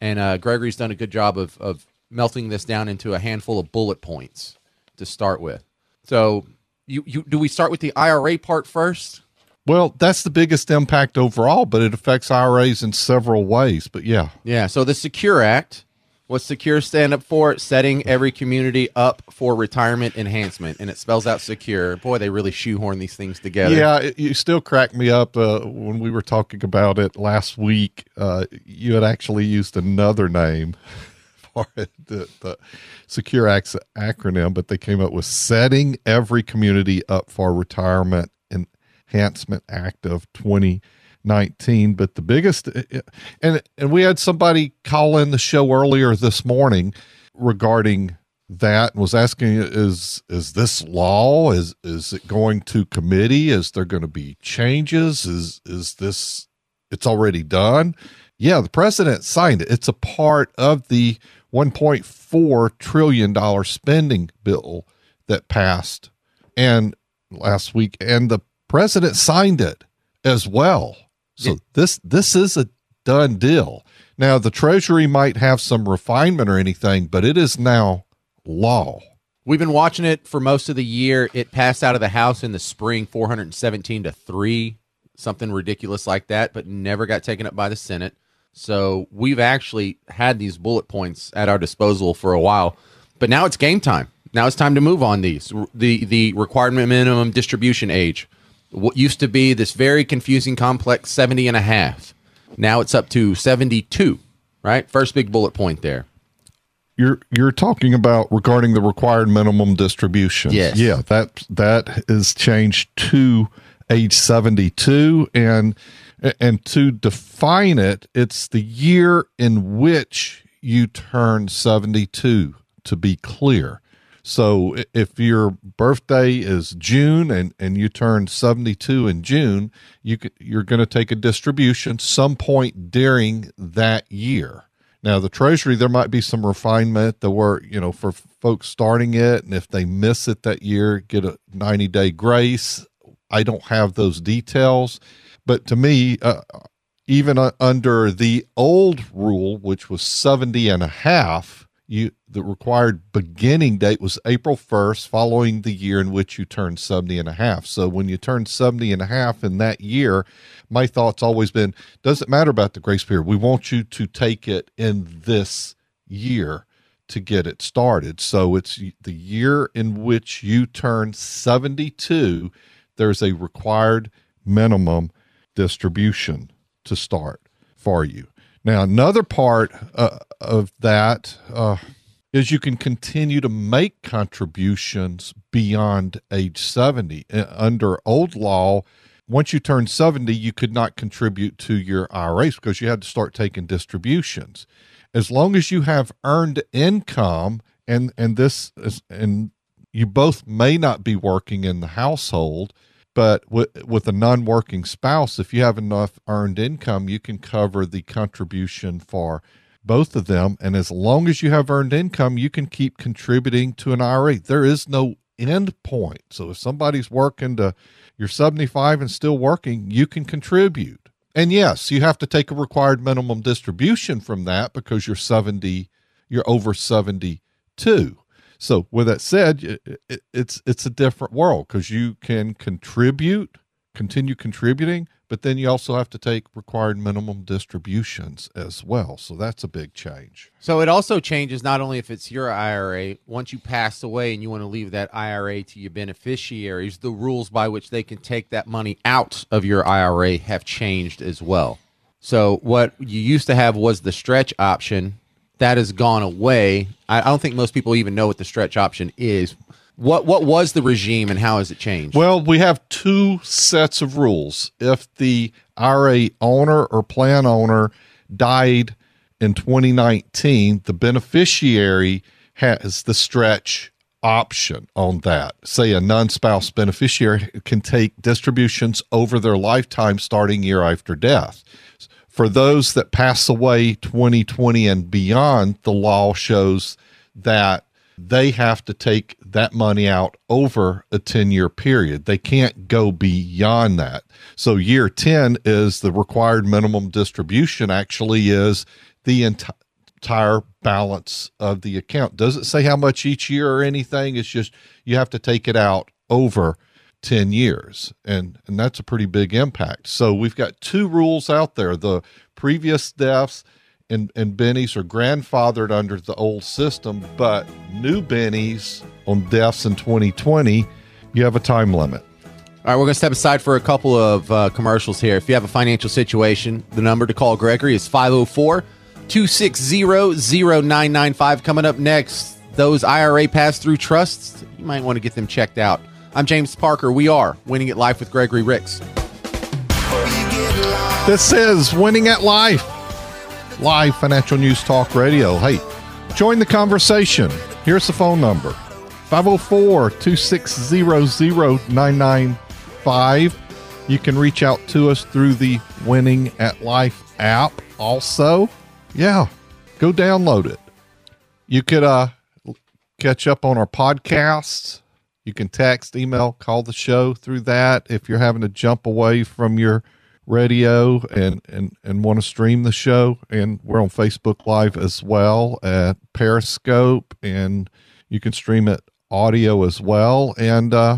Speaker 2: And uh, Gregory's done a good job of, of melting this down into a handful of bullet points to start with. So you, you do we start with the I R A part first?
Speaker 3: Well, that's the biggest impact overall, but it affects I R As in several ways. But yeah.
Speaker 2: Yeah. So the Secure Act, what's Secure stand up for? Setting every community up for retirement enhancement. And it spells out secure. Boy, they really shoehorn these things together.
Speaker 3: Yeah, it, you still crack me up uh, when we were talking about it last week. Uh, you had actually used another name for it, the, the Secure Act's acronym, but they came up with Setting Every Community Up for Retirement Enhancement Act of twenty nineteen. But the biggest, and and we had somebody call in the show earlier this morning regarding that and was asking, is is this law, is is it going to committee, is there going to be changes, is is this, it's already done? Yeah, the president signed it. It's a part of the one point four trillion dollars spending bill that passed and last week, and the president signed it as well. So yeah. this this is a done deal. Now, the Treasury might have some refinement or anything, but it is now law.
Speaker 2: We've been watching it for most of the year. It passed out of the House in the spring, four hundred seventeen to three, something ridiculous like that, but never got taken up by the Senate. So we've actually had these bullet points at our disposal for a while, but now it's game time. Now it's time to move on these. The the required minimum distribution age. What used to be this very confusing, complex seventy and a half. Now it's up to seventy-two, right? First big bullet point there.
Speaker 3: You're you're talking about regarding the required minimum distribution.
Speaker 2: Yes.
Speaker 3: Yeah, that that is changed to age seventy-two, and and to define it, it's the year in which you turn seventy-two, to be clear. So if your birthday is June and, and you turn seventy-two in June, you could, you're going to take a distribution some point during that year. Now, the Treasury, there might be some refinement that were, you know, for folks starting it, and if they miss it that year, get a ninety-day grace. I don't have those details. But to me, uh, even uh, under the old rule, which was seventy and a half, you the required beginning date was April first, following the year in which you turned seventy and a half. So when you turn seventy and a half in that year, my thought's always been, doesn't matter about the grace period. We want you to take it in this year to get it started. So it's the year in which you turn seventy-two, there's a required minimum distribution to start for you. Now, another part uh, of that uh, is you can continue to make contributions beyond age seventy. Uh, under old law, once you turn seventy, you could not contribute to your I R As because you had to start taking distributions. As long as you have earned income, and and this is, and you both may not be working in the household, but with, with a non-working spouse, if you have enough earned income, you can cover the contribution for both of them. And as long as you have earned income, you can keep contributing to an I R A. There is no end point. So if somebody's working to, you're seventy-five and still working, you can contribute. And yes, you have to take a required minimum distribution from that because you're seventy, you're over seventy-two. So with that said, it, it, it's it's a different world because you can contribute, continue contributing, but then you also have to take required minimum distributions as well. So that's a big change.
Speaker 2: So it also changes not only if it's your I R A, once you pass away and you want to leave that I R A to your beneficiaries, the rules by which they can take that money out of your I R A have changed as well. So what you used to have was the stretch option. That has gone away. I don't think most people even know what the stretch option is. What what was the regime and how has it changed?
Speaker 3: Well, we have two sets of rules. If the I R A owner or plan owner died in twenty nineteen, the beneficiary has the stretch option on that. Say a non-spouse beneficiary can take distributions over their lifetime starting year after death. For those that pass away twenty twenty and beyond, the law shows that they have to take that money out over a ten-year period. They can't go beyond that. So year ten is the required minimum distribution actually is the enti- entire balance of the account. Doesn't say how much each year or anything. It's just you have to take it out over ten years, and and that's a pretty big impact. So we've got two rules out there. The previous deaths and, and bennies are grandfathered under the old system, but new bennies on deaths in twenty twenty, you have a time limit.
Speaker 2: All right, we're going to step aside for a couple of uh, commercials here. If you have a financial situation, the number to call Gregory is five oh four, two six zero, zero nine nine five. Coming up next, those I R A pass-through trusts, you might want to get them checked out. I'm James Parker. We are Winning at Life with Gregory Ricks.
Speaker 3: This is Winning at Life, live financial news talk radio. Hey, join the conversation. Here's the phone number, five oh four, two six zero, zero nine nine five. You can reach out to us through the Winning at Life app also. Yeah, go download it. You could uh, catch up on our podcasts. You can text, email, call the show through that. If you're having to jump away from your radio and, and, and want to stream the show, and we're on Facebook Live as well at Periscope, and you can stream it audio as well and uh,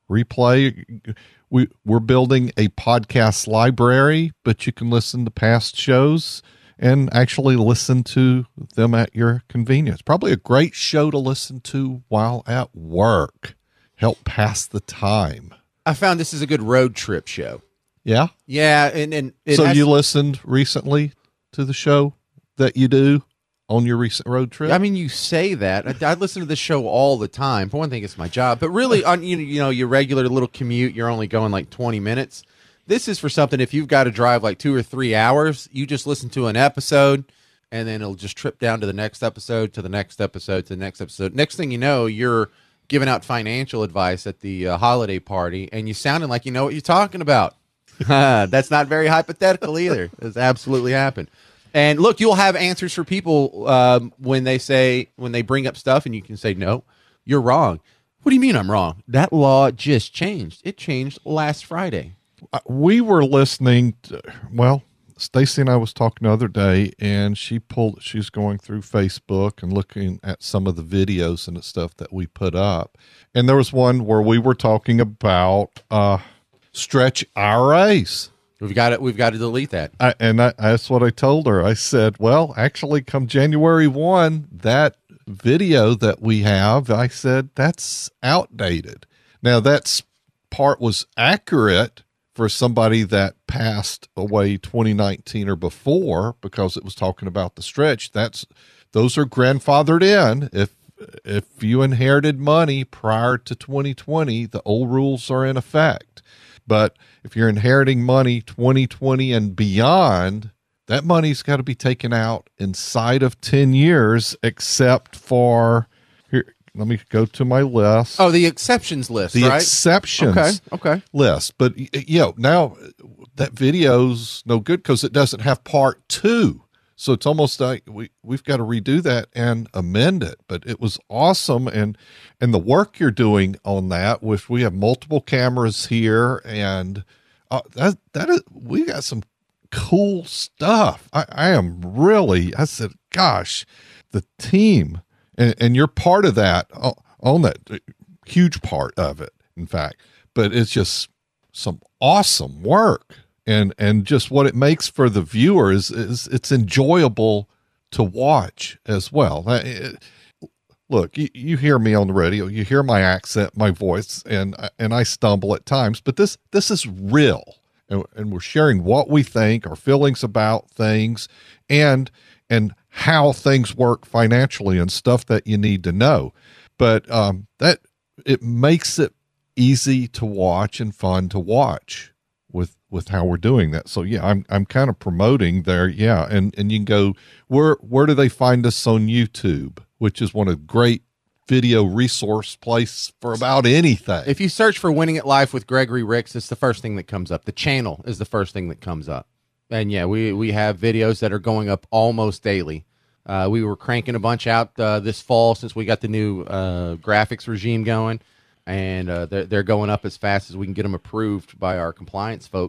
Speaker 3: replay. We, we're building a podcast library, but you can listen to past shows and actually listen to them at your convenience. Probably a great show to listen to while at work. Help pass the time.
Speaker 2: I found this is a good road trip show.
Speaker 3: Yeah?
Speaker 2: Yeah, and, and it
Speaker 3: So
Speaker 2: has,
Speaker 3: you listened recently to the show that you do on your recent road trip?
Speaker 2: I mean, you say that. I, I listen to this show all the time. For one thing, it's my job. But really, on you know, you know, your regular little commute, you're only going like twenty minutes. This is for something if you've got to drive like two or three hours, you just listen to an episode, and then it'll just trip down to the next episode, to the next episode, to the next episode. Next thing you know, you're giving out financial advice at the uh, holiday party, and you sounding like you know what you're talking about. That's not very hypothetical either. It's absolutely happened. And look, you'll have answers for people um, when they say, when they bring up stuff, and you can say, no, you're wrong. What do you mean I'm wrong? That law just changed. It changed last Friday.
Speaker 3: We were listening to, well, Stacy and I was talking the other day, and she pulled, she's going through Facebook and looking at some of the videos and the stuff that we put up. And there was one where we were talking about uh, stretch I R As.
Speaker 2: We've got it. We've got to delete that.
Speaker 3: I, and I, that's what I told her. I said, well, actually, come January first, that video that we have, I said, that's outdated. Now, that part was accurate for somebody that passed away twenty nineteen or before, because it was talking about the stretch. That's those are grandfathered in. If if you inherited money prior to twenty twenty, the old rules are in effect. But if you're inheriting money twenty twenty and beyond, that money's got to be taken out inside of ten years, except for here. Let me go to my list.
Speaker 2: Oh, the exceptions list,
Speaker 3: the
Speaker 2: right?
Speaker 3: exceptions
Speaker 2: okay, okay.
Speaker 3: list. But, you know, now that video's no good because it doesn't have part two. So it's almost like we, we've got to redo that and amend it. But it was awesome. And and the work you're doing on that, which we have multiple cameras here, and uh, that that is, we got some cool stuff. I, I am really, I said, gosh, the team. And, and you're part of that, on that huge part of it, in fact. But it's just some awesome work, and and just what it makes for the viewer is, is it's enjoyable to watch as well. It, look, you, you hear me on the radio, you hear my accent, my voice, and and I stumble at times. But this this is real, and, and we're sharing what we think, our feelings about things, and and. how things work financially and stuff that you need to know. But um, that it makes it easy to watch and fun to watch with with how we're doing that. So yeah, I'm I'm kind of promoting there. Yeah, and and you can go where where do they find us on YouTube, which is one of the great video resource place for about anything.
Speaker 2: If you search for Winning at Life with Gregory Ricks, it's the first thing that comes up. The channel is the first thing that comes up. And yeah, we, we have videos that are going up almost daily. Uh, we were cranking a bunch out uh, this fall since we got the new uh, graphics regime going, and uh, they're, they're going up as fast as we can get them approved by our compliance folks.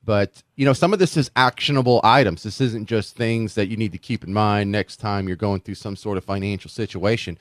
Speaker 2: But, you know, some of this is actionable items. This isn't just things that you need to keep in mind next time you're going through some sort of financial situation.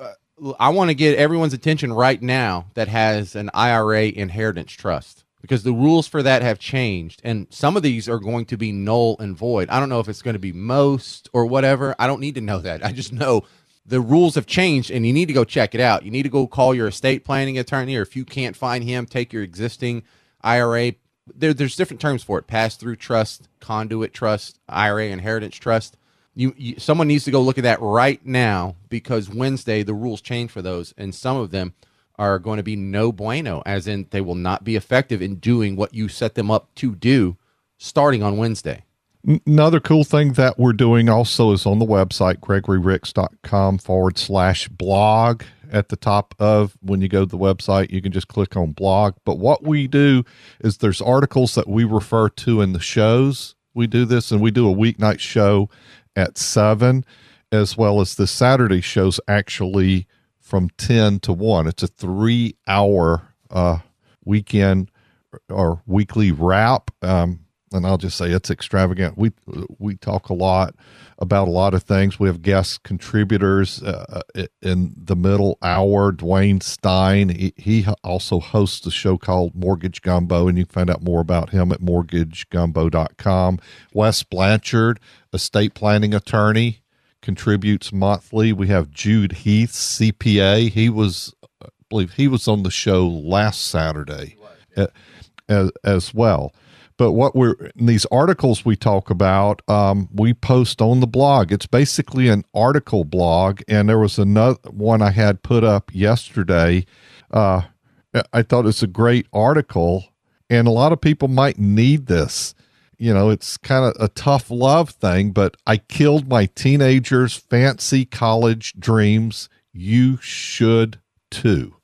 Speaker 2: I want to get everyone's attention right now that has an I R A inheritance trust, because the rules for that have changed, and some of these are going to be null and void. I don't know if it's going to be most or whatever. I don't need to know that. I just know the rules have changed, and you need to go check it out. You need to go call your estate planning attorney, or if you can't find him, take your existing I R A. There, there's different terms for it: pass-through trust, conduit trust, I R A inheritance trust. You, you, someone needs to go look at that right now, because Wednesday the rules change for those, and some of them are going to be no bueno, as in they will not be effective in doing what you set them up to do starting on Wednesday.
Speaker 3: Another cool thing that we're doing also is on the website, gregoryricks.com forward slash blog. At the top of, when you go to the website, you can just click on blog. But what we do is there's articles that we refer to in the shows. We do this, and we do a weeknight show at seven, as well as the Saturday shows actually from ten to one. It's a three hour uh, weekend or weekly wrap. Um, and I'll just say it's extravagant. We, we talk a lot about a lot of things. We have guest contributors uh, in the middle hour. Dwayne Stein, he, he also hosts a show called Mortgage Gumbo, and you can find out more about him at mortgage gumbo dot com. Wes Blanchard, estate planning attorney, contributes monthly. We have Jude Heath, C P A. He was, I believe he was on the show last Saturday uh, as, as well. But what we're in these articles we talk about, um, we post on the blog. It's basically an article blog, and there was another one I had put up yesterday. Uh, I thought it's a great article, and a lot of people might need this. You know, it's kind of a tough love thing, but I killed my teenager's fancy college dreams. You should too.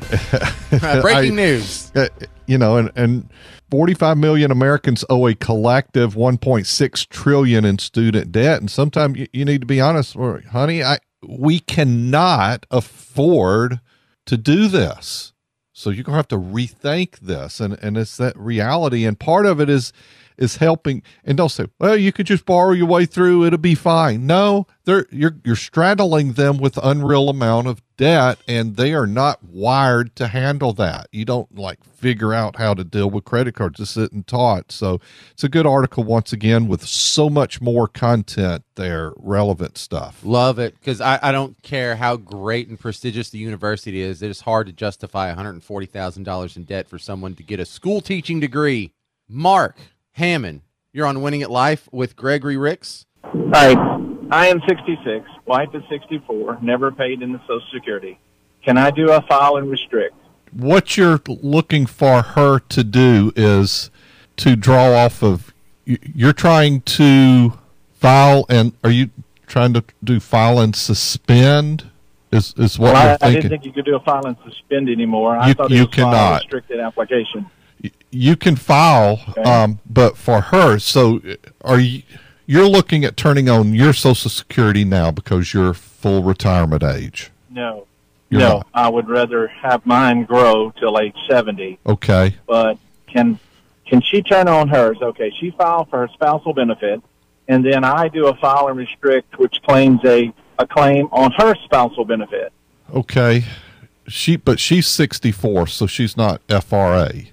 Speaker 2: Breaking
Speaker 3: I,
Speaker 2: news.
Speaker 3: Uh, you know, and, and forty-five million Americans owe a collective one point six trillion dollars in student debt. And sometimes you, you need to be honest, or, honey, I, we cannot afford to do this. So you're going to have to rethink this. And, and it's that reality. And part of it is, is helping. And don't say, well, you could just borrow your way through. It'll be fine. No, they're, you're, you're straddling them with unreal amount of debt, and they are not wired to handle that. You don't like figure out how to deal with credit cards. Just sit and taught. So it's a good article once again with so much more content there, relevant stuff.
Speaker 2: Love it, because I, I don't care how great and prestigious the university is. It is hard to justify one hundred forty thousand dollars in debt for someone to get a school teaching degree. Mark Hammond, you're on Winning at Life with Gregory Ricks.
Speaker 9: Hi, I am sixty-six. Wife is sixty-four. Never paid in the Social Security. Can I do a file and restrict?
Speaker 3: What you're looking for her to do is to draw off of, you're trying to file, and are you trying to do file and suspend? Is is what
Speaker 9: well,
Speaker 3: you're
Speaker 9: I,
Speaker 3: thinking?
Speaker 9: I didn't think you could do a file and suspend anymore. I
Speaker 3: You-
Speaker 9: thought
Speaker 3: you
Speaker 9: it was file
Speaker 3: cannot.
Speaker 9: restricted application.
Speaker 3: You can file,
Speaker 9: Okay.
Speaker 3: um, but for her, so are you? You're looking at turning on your Social Security now because you're full retirement age.
Speaker 9: No.
Speaker 3: You're
Speaker 9: no,
Speaker 3: not.
Speaker 9: I would rather have mine grow till age seventy.
Speaker 3: Okay.
Speaker 9: But can can she turn on hers? Okay, she filed for her spousal benefit, and then I do a file and restrict, which claims a, a claim on her spousal benefit.
Speaker 3: Okay. She, but she's sixty-four, so she's not F R A.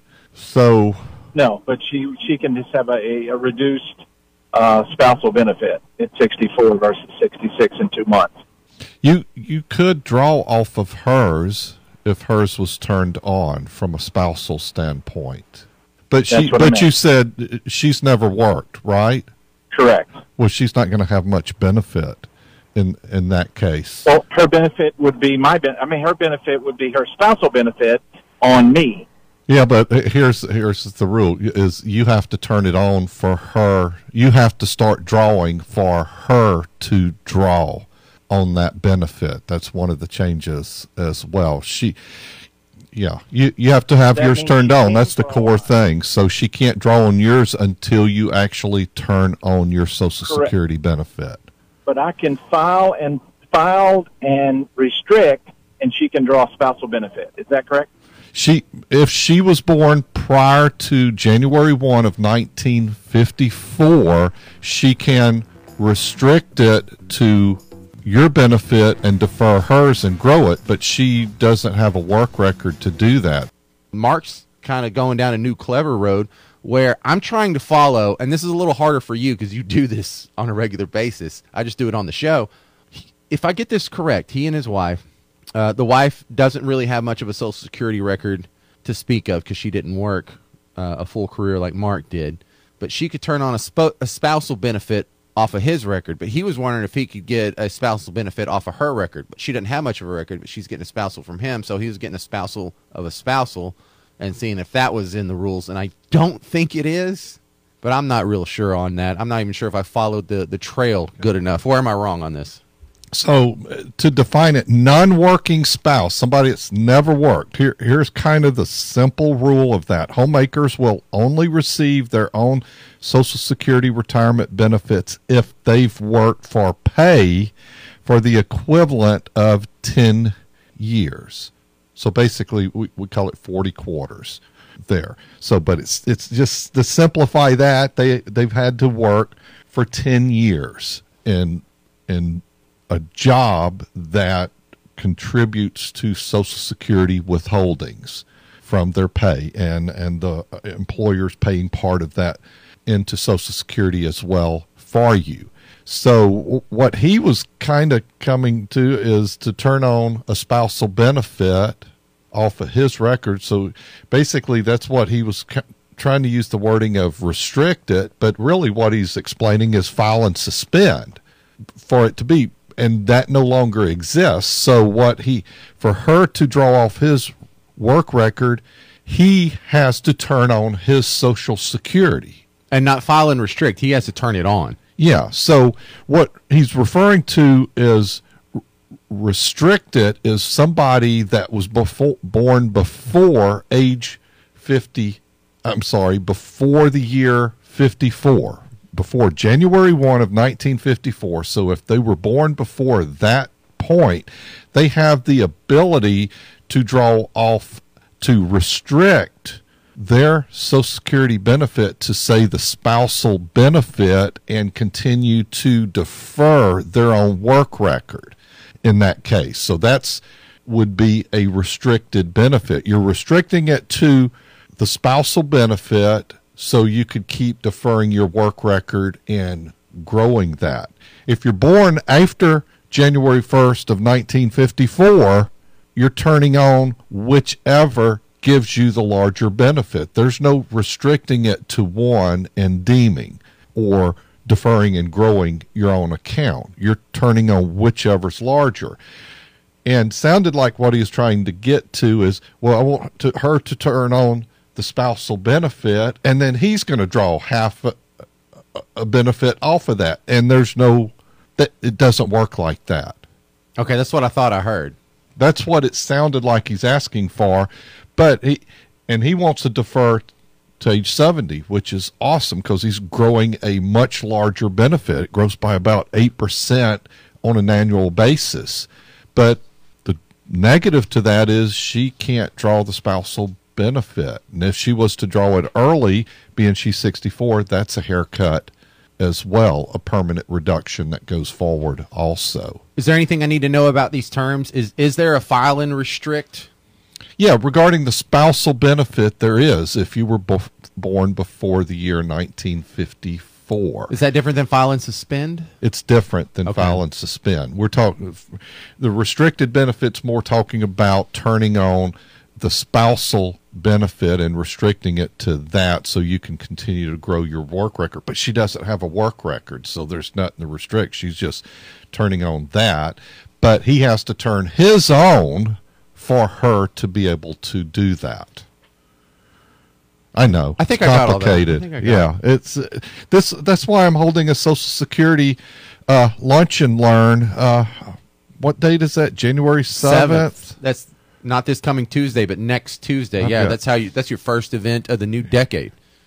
Speaker 3: So
Speaker 9: No, but she she can just have a, a reduced uh, spousal benefit at sixty-four versus sixty-six in two months.
Speaker 3: you you could draw off of hers if hers was turned on from a spousal standpoint. But she,
Speaker 9: That's what I
Speaker 3: but you
Speaker 9: meant.
Speaker 3: said she's never worked, right?
Speaker 9: Correct.
Speaker 3: Well, she's not going to have much benefit in in that case.
Speaker 9: Well, her benefit would be my ben- I mean, her benefit would be her spousal benefit on me.
Speaker 3: Yeah, but here's here's the rule: is you have to turn it on for her. You have to start drawing for her to draw on that benefit. That's one of the changes as well. She, yeah, you you have to have
Speaker 9: That
Speaker 3: yours
Speaker 9: means
Speaker 3: turned
Speaker 9: she
Speaker 3: on.
Speaker 9: pays
Speaker 3: That's the
Speaker 9: for a
Speaker 3: core
Speaker 9: while.
Speaker 3: thing. So she can't draw on yours until you actually turn on your Social
Speaker 9: Correct.
Speaker 3: Security benefit.
Speaker 9: But I can file and file and restrict, and she can draw spousal benefit. Is that correct?
Speaker 3: She, if she was born prior to January first of nineteen fifty-four, she can restrict it to your benefit and defer hers and grow it, but she doesn't have a work record to do that.
Speaker 2: Mark's kind of going down a new clever road where I'm trying to follow, and this is a little harder for you because you do this on a regular basis. I just do it on the show. If I get this correct, he and his wife, uh, the wife doesn't really have much of a Social Security record to speak of because she didn't work uh, a full career like Mark did, but she could turn on a, sp- a spousal benefit off of his record. But he was wondering if he could get a spousal benefit off of her record, but she didn't have much of a record, but she's getting a spousal from him, so he was getting a spousal of a spousal and seeing if that was in the rules. And I don't think it is, but I'm not real sure on that. I'm not even sure if I followed the, the trail good enough. Where am I wrong on this?
Speaker 3: So uh, to define it, non-working spouse, somebody that's never worked, here, here's kind of the simple rule of that. Homemakers will only receive their own Social Security retirement benefits if they've worked for pay for the equivalent of ten years. So basically, we, we call it forty quarters there. So, but it's it's just to simplify that, they, they've had to work for ten years in in a job that contributes to Social Security withholdings from their pay, and, and the employer's paying part of that into Social Security as well for you. So what he was kind of coming to is to turn on a spousal benefit off of his record. So basically that's what he was ca- trying to use the wording of restrict it, but really what he's explaining is file and suspend for it to be, and that no longer exists. So what he, for her to draw off his work record, he has to turn on his Social Security.
Speaker 2: And not file and restrict. He has to turn it on.
Speaker 3: Yeah. So what he's referring to is restricted is somebody that was before, born before age fifty. I'm sorry, before the year fifty-four. Before January first of nineteen fifty-four. So if they were born before that point, they have the ability to draw off, to restrict their Social Security benefit to, say, the spousal benefit, and continue to defer their own work record in that case. So that's would be a restricted benefit. You're restricting it to the spousal benefit so you could keep deferring your work record and growing that. If you're born after January first of nineteen fifty-four, you're turning on whichever gives you the larger benefit. There's no restricting it to one and deeming or deferring and growing your own account. You're turning on whichever's larger. And sounded like what he was trying to get to is, well, I want to, her to turn on the spousal benefit, and then he's going to draw half a, a benefit off of that. And there's no, that it doesn't work like that.
Speaker 2: Okay, that's what I thought I heard.
Speaker 3: That's what it sounded like he's asking for, but he, and he wants to defer to age seventy, which is awesome because he's growing a much larger benefit. It grows by about eight percent on an annual basis. But the negative to that is she can't draw the spousal benefit. And if she was to draw it early, being she's sixty-four, that's a haircut as well, a permanent reduction that goes forward also.
Speaker 2: Is there anything I need to know about these terms? Is is there a file and restrict?
Speaker 3: Yeah, regarding the spousal benefit, there is if you were bo- born before the year nineteen fifty-four.
Speaker 2: Is that different than file and suspend?
Speaker 3: It's different than
Speaker 2: Okay.
Speaker 3: file and suspend. We're talking the restricted benefits, more talking about turning on the spousal benefit and restricting it to that so you can continue to grow your work record. But she doesn't have a work record, so there's nothing to restrict. She's just turning on that. But he has to turn his own for her to be able to do that. I know.
Speaker 2: I think
Speaker 3: it's
Speaker 2: I got all that.
Speaker 3: complicated.
Speaker 2: I think I got
Speaker 3: yeah, it's uh, this. That's why I'm holding a Social Security uh, lunch and learn. Uh, what date is that? January seventh.
Speaker 2: That's not this coming Tuesday, but next Tuesday. Yeah,
Speaker 3: Okay.
Speaker 2: that's how you. That's your first event of the new decade.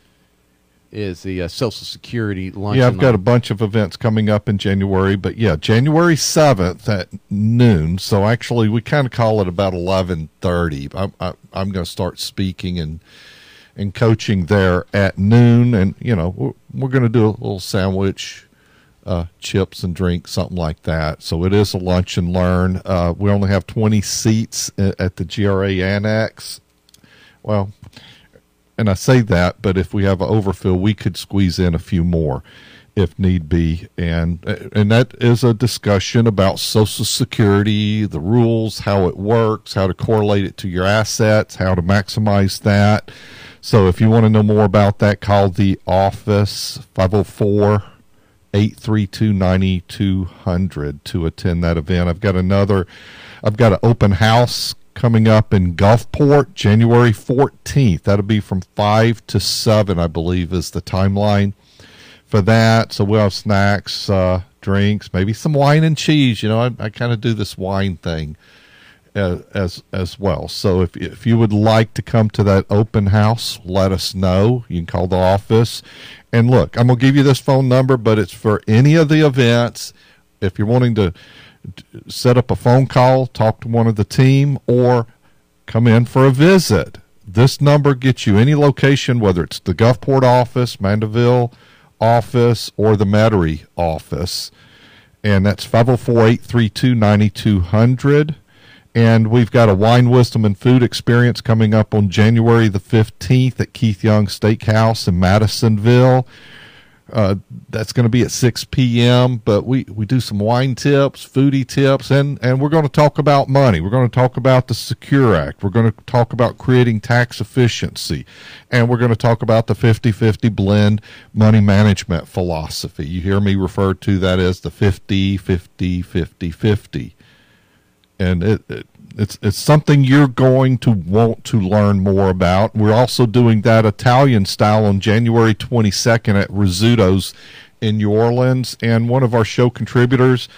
Speaker 2: Is the uh, Social Security lunch?
Speaker 3: Yeah, I've
Speaker 2: and
Speaker 3: got a
Speaker 2: learn.
Speaker 3: bunch of events coming up in January, but yeah, January seventh at noon. So actually, we kind of call it about eleven thirty. I'm I, I'm going to start speaking and and coaching there at noon. And, you know, we're, we're going to do a little sandwich, uh, chips and drinks, something like that. So it is a lunch and learn. Uh, we only have twenty seats at the G R A Annex. Well, and I say that, but if we have an overfill, we could squeeze in a few more if need be. And and that is a discussion about Social Security, the rules, how it works, how to correlate it to your assets, how to maximize that. So if you want to know more about that, call the office, five oh four, eight three two, nine two hundred to attend that event. I've got another, I've got an open house coming up in Gulfport, January fourteenth. That'll be from five to seven, I believe, is the timeline for that. So we'll have snacks, uh, drinks, maybe some wine and cheese. You know, I, I kind of do this wine thing as, as as well. So if if you would like to come to that open house, let us know. You can call the office. And look, I'm going to give you this phone number, but it's for any of the events. If you're wanting to set up a phone call, talk to one of the team, or come in for a visit, this number gets you any location, whether it's the Gulfport office, Mandeville office, or the Metairie office. And that's five oh four, eight three two, nine two hundred. And we've got a wine, wisdom, and food experience coming up on January the fifteenth at Keith Young Steakhouse in Madisonville. Uh, that's going to be at six p.m., but we, we do some wine tips, foodie tips, and, and we're going to talk about money. We're going to talk about the Secure Act. We're going to talk about creating tax efficiency, and we're going to talk about the fifty-fifty blend money management philosophy. You hear me refer to that as the fifty, fifty, fifty, fifty. And it, it It's it's something you're going to want to learn more about. We're also doing that Italian style on January twenty-second at Rizzuto's in New Orleans. And one of our show contributors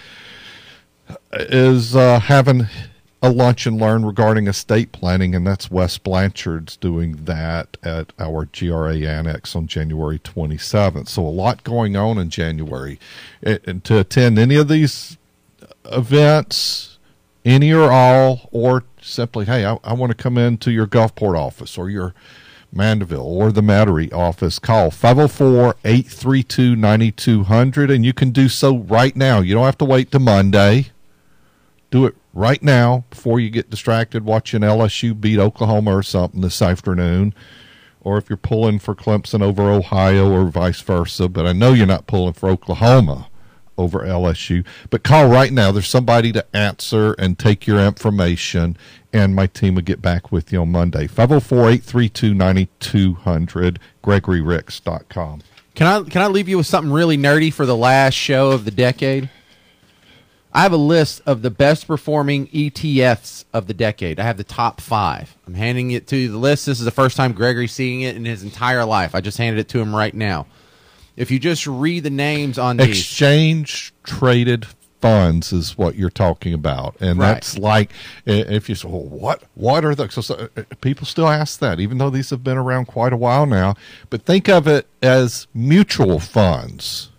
Speaker 3: is uh, having a lunch and learn regarding estate planning, and that's Wes Blanchard's doing that at our G R A Annex on January twenty-seventh. So a lot going on in January. And to attend any of these events, any or all, or simply, hey, I, I want to come into your Gulfport office or your Mandeville or the Metairie office, call five oh four, eight three two, nine two hundred, and you can do so right now. You don't have to wait till Monday. Do it right now before you get distracted watching L S U beat Oklahoma or something this afternoon, or if you're pulling for Clemson over Ohio or vice versa, but I know you're not pulling for Oklahoma over L S U, but call right now. There's somebody to answer and take your information, and my team will get back with you on Monday. five oh four, eight three two, nine two hundred, gregory ricks dot com.
Speaker 2: Can I can I leave you with something really nerdy for the last show of the decade? I have a list of the best performing E T Fs of the decade. I have the top five. I'm handing it to you, the list. This is the first time Gregory's seeing it in his entire life. I just handed it to him right now. If you just read the names on these.
Speaker 3: Exchange traded funds is what you're talking about. And
Speaker 2: Right.
Speaker 3: that's like, if you say, well, what, what are the, so, so people still ask that, even though these have been around quite a while now. But think of it as mutual funds,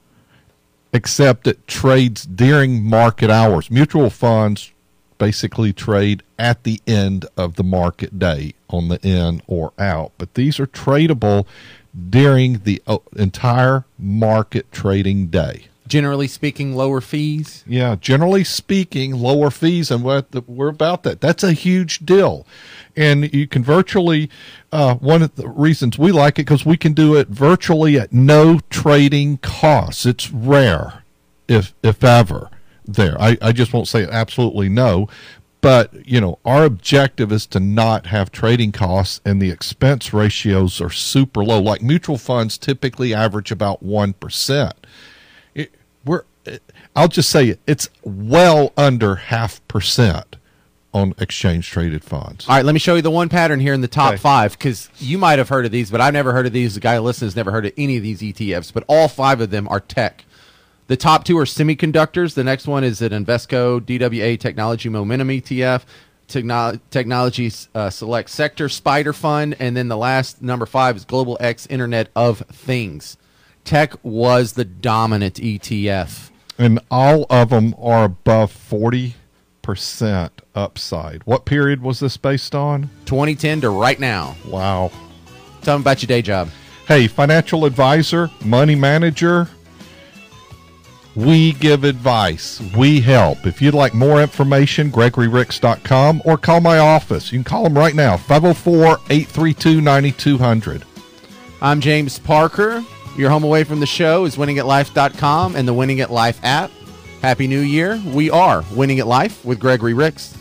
Speaker 3: except it trades during market hours. Mutual funds basically trade at the end of the market day on the in or out. But these are tradable during the entire market trading day.
Speaker 2: Generally speaking, lower fees.
Speaker 3: Yeah, generally speaking, lower fees, and what the, we're about that. That's a huge deal. And you can virtually, uh, one of the reasons we like it, because we can do it virtually at no trading costs. It's rare, if if ever, there. I, I just won't say absolutely no. But, you know, our objective is to not have trading costs, and the expense ratios are super low. Like mutual funds typically average about one percent. It, we're, it, I'll just say it, it's well under half percent on exchange traded funds.
Speaker 2: All right, let me show you the one pattern here in the top
Speaker 3: Okay.
Speaker 2: five, because you might have heard of these, but I've never heard of these. The guy listening has never heard of any of these E T Fs, but all five of them are tech. The top two are semiconductors. The next one is an Invesco D W A Technology Momentum E T F, Techno- Technology uh, Select Sector Spider Fund, and then the last, number five, is Global X Internet of Things. Tech was the dominant E T F.
Speaker 3: And all of them are above forty percent upside. What period was this based on?
Speaker 2: twenty ten to right now.
Speaker 3: Wow.
Speaker 2: Tell them about your day job.
Speaker 3: Hey, financial advisor, money manager, we give advice. We help. If you'd like more information, gregory ricks dot com or call my office. You can call them right now, five oh four, eight three two, nine two zero zero.
Speaker 2: I'm James Parker. Your home away from the show is winning at life dot com and the Winning at Life app. Happy New Year. We are Winning at Life with Gregory Ricks.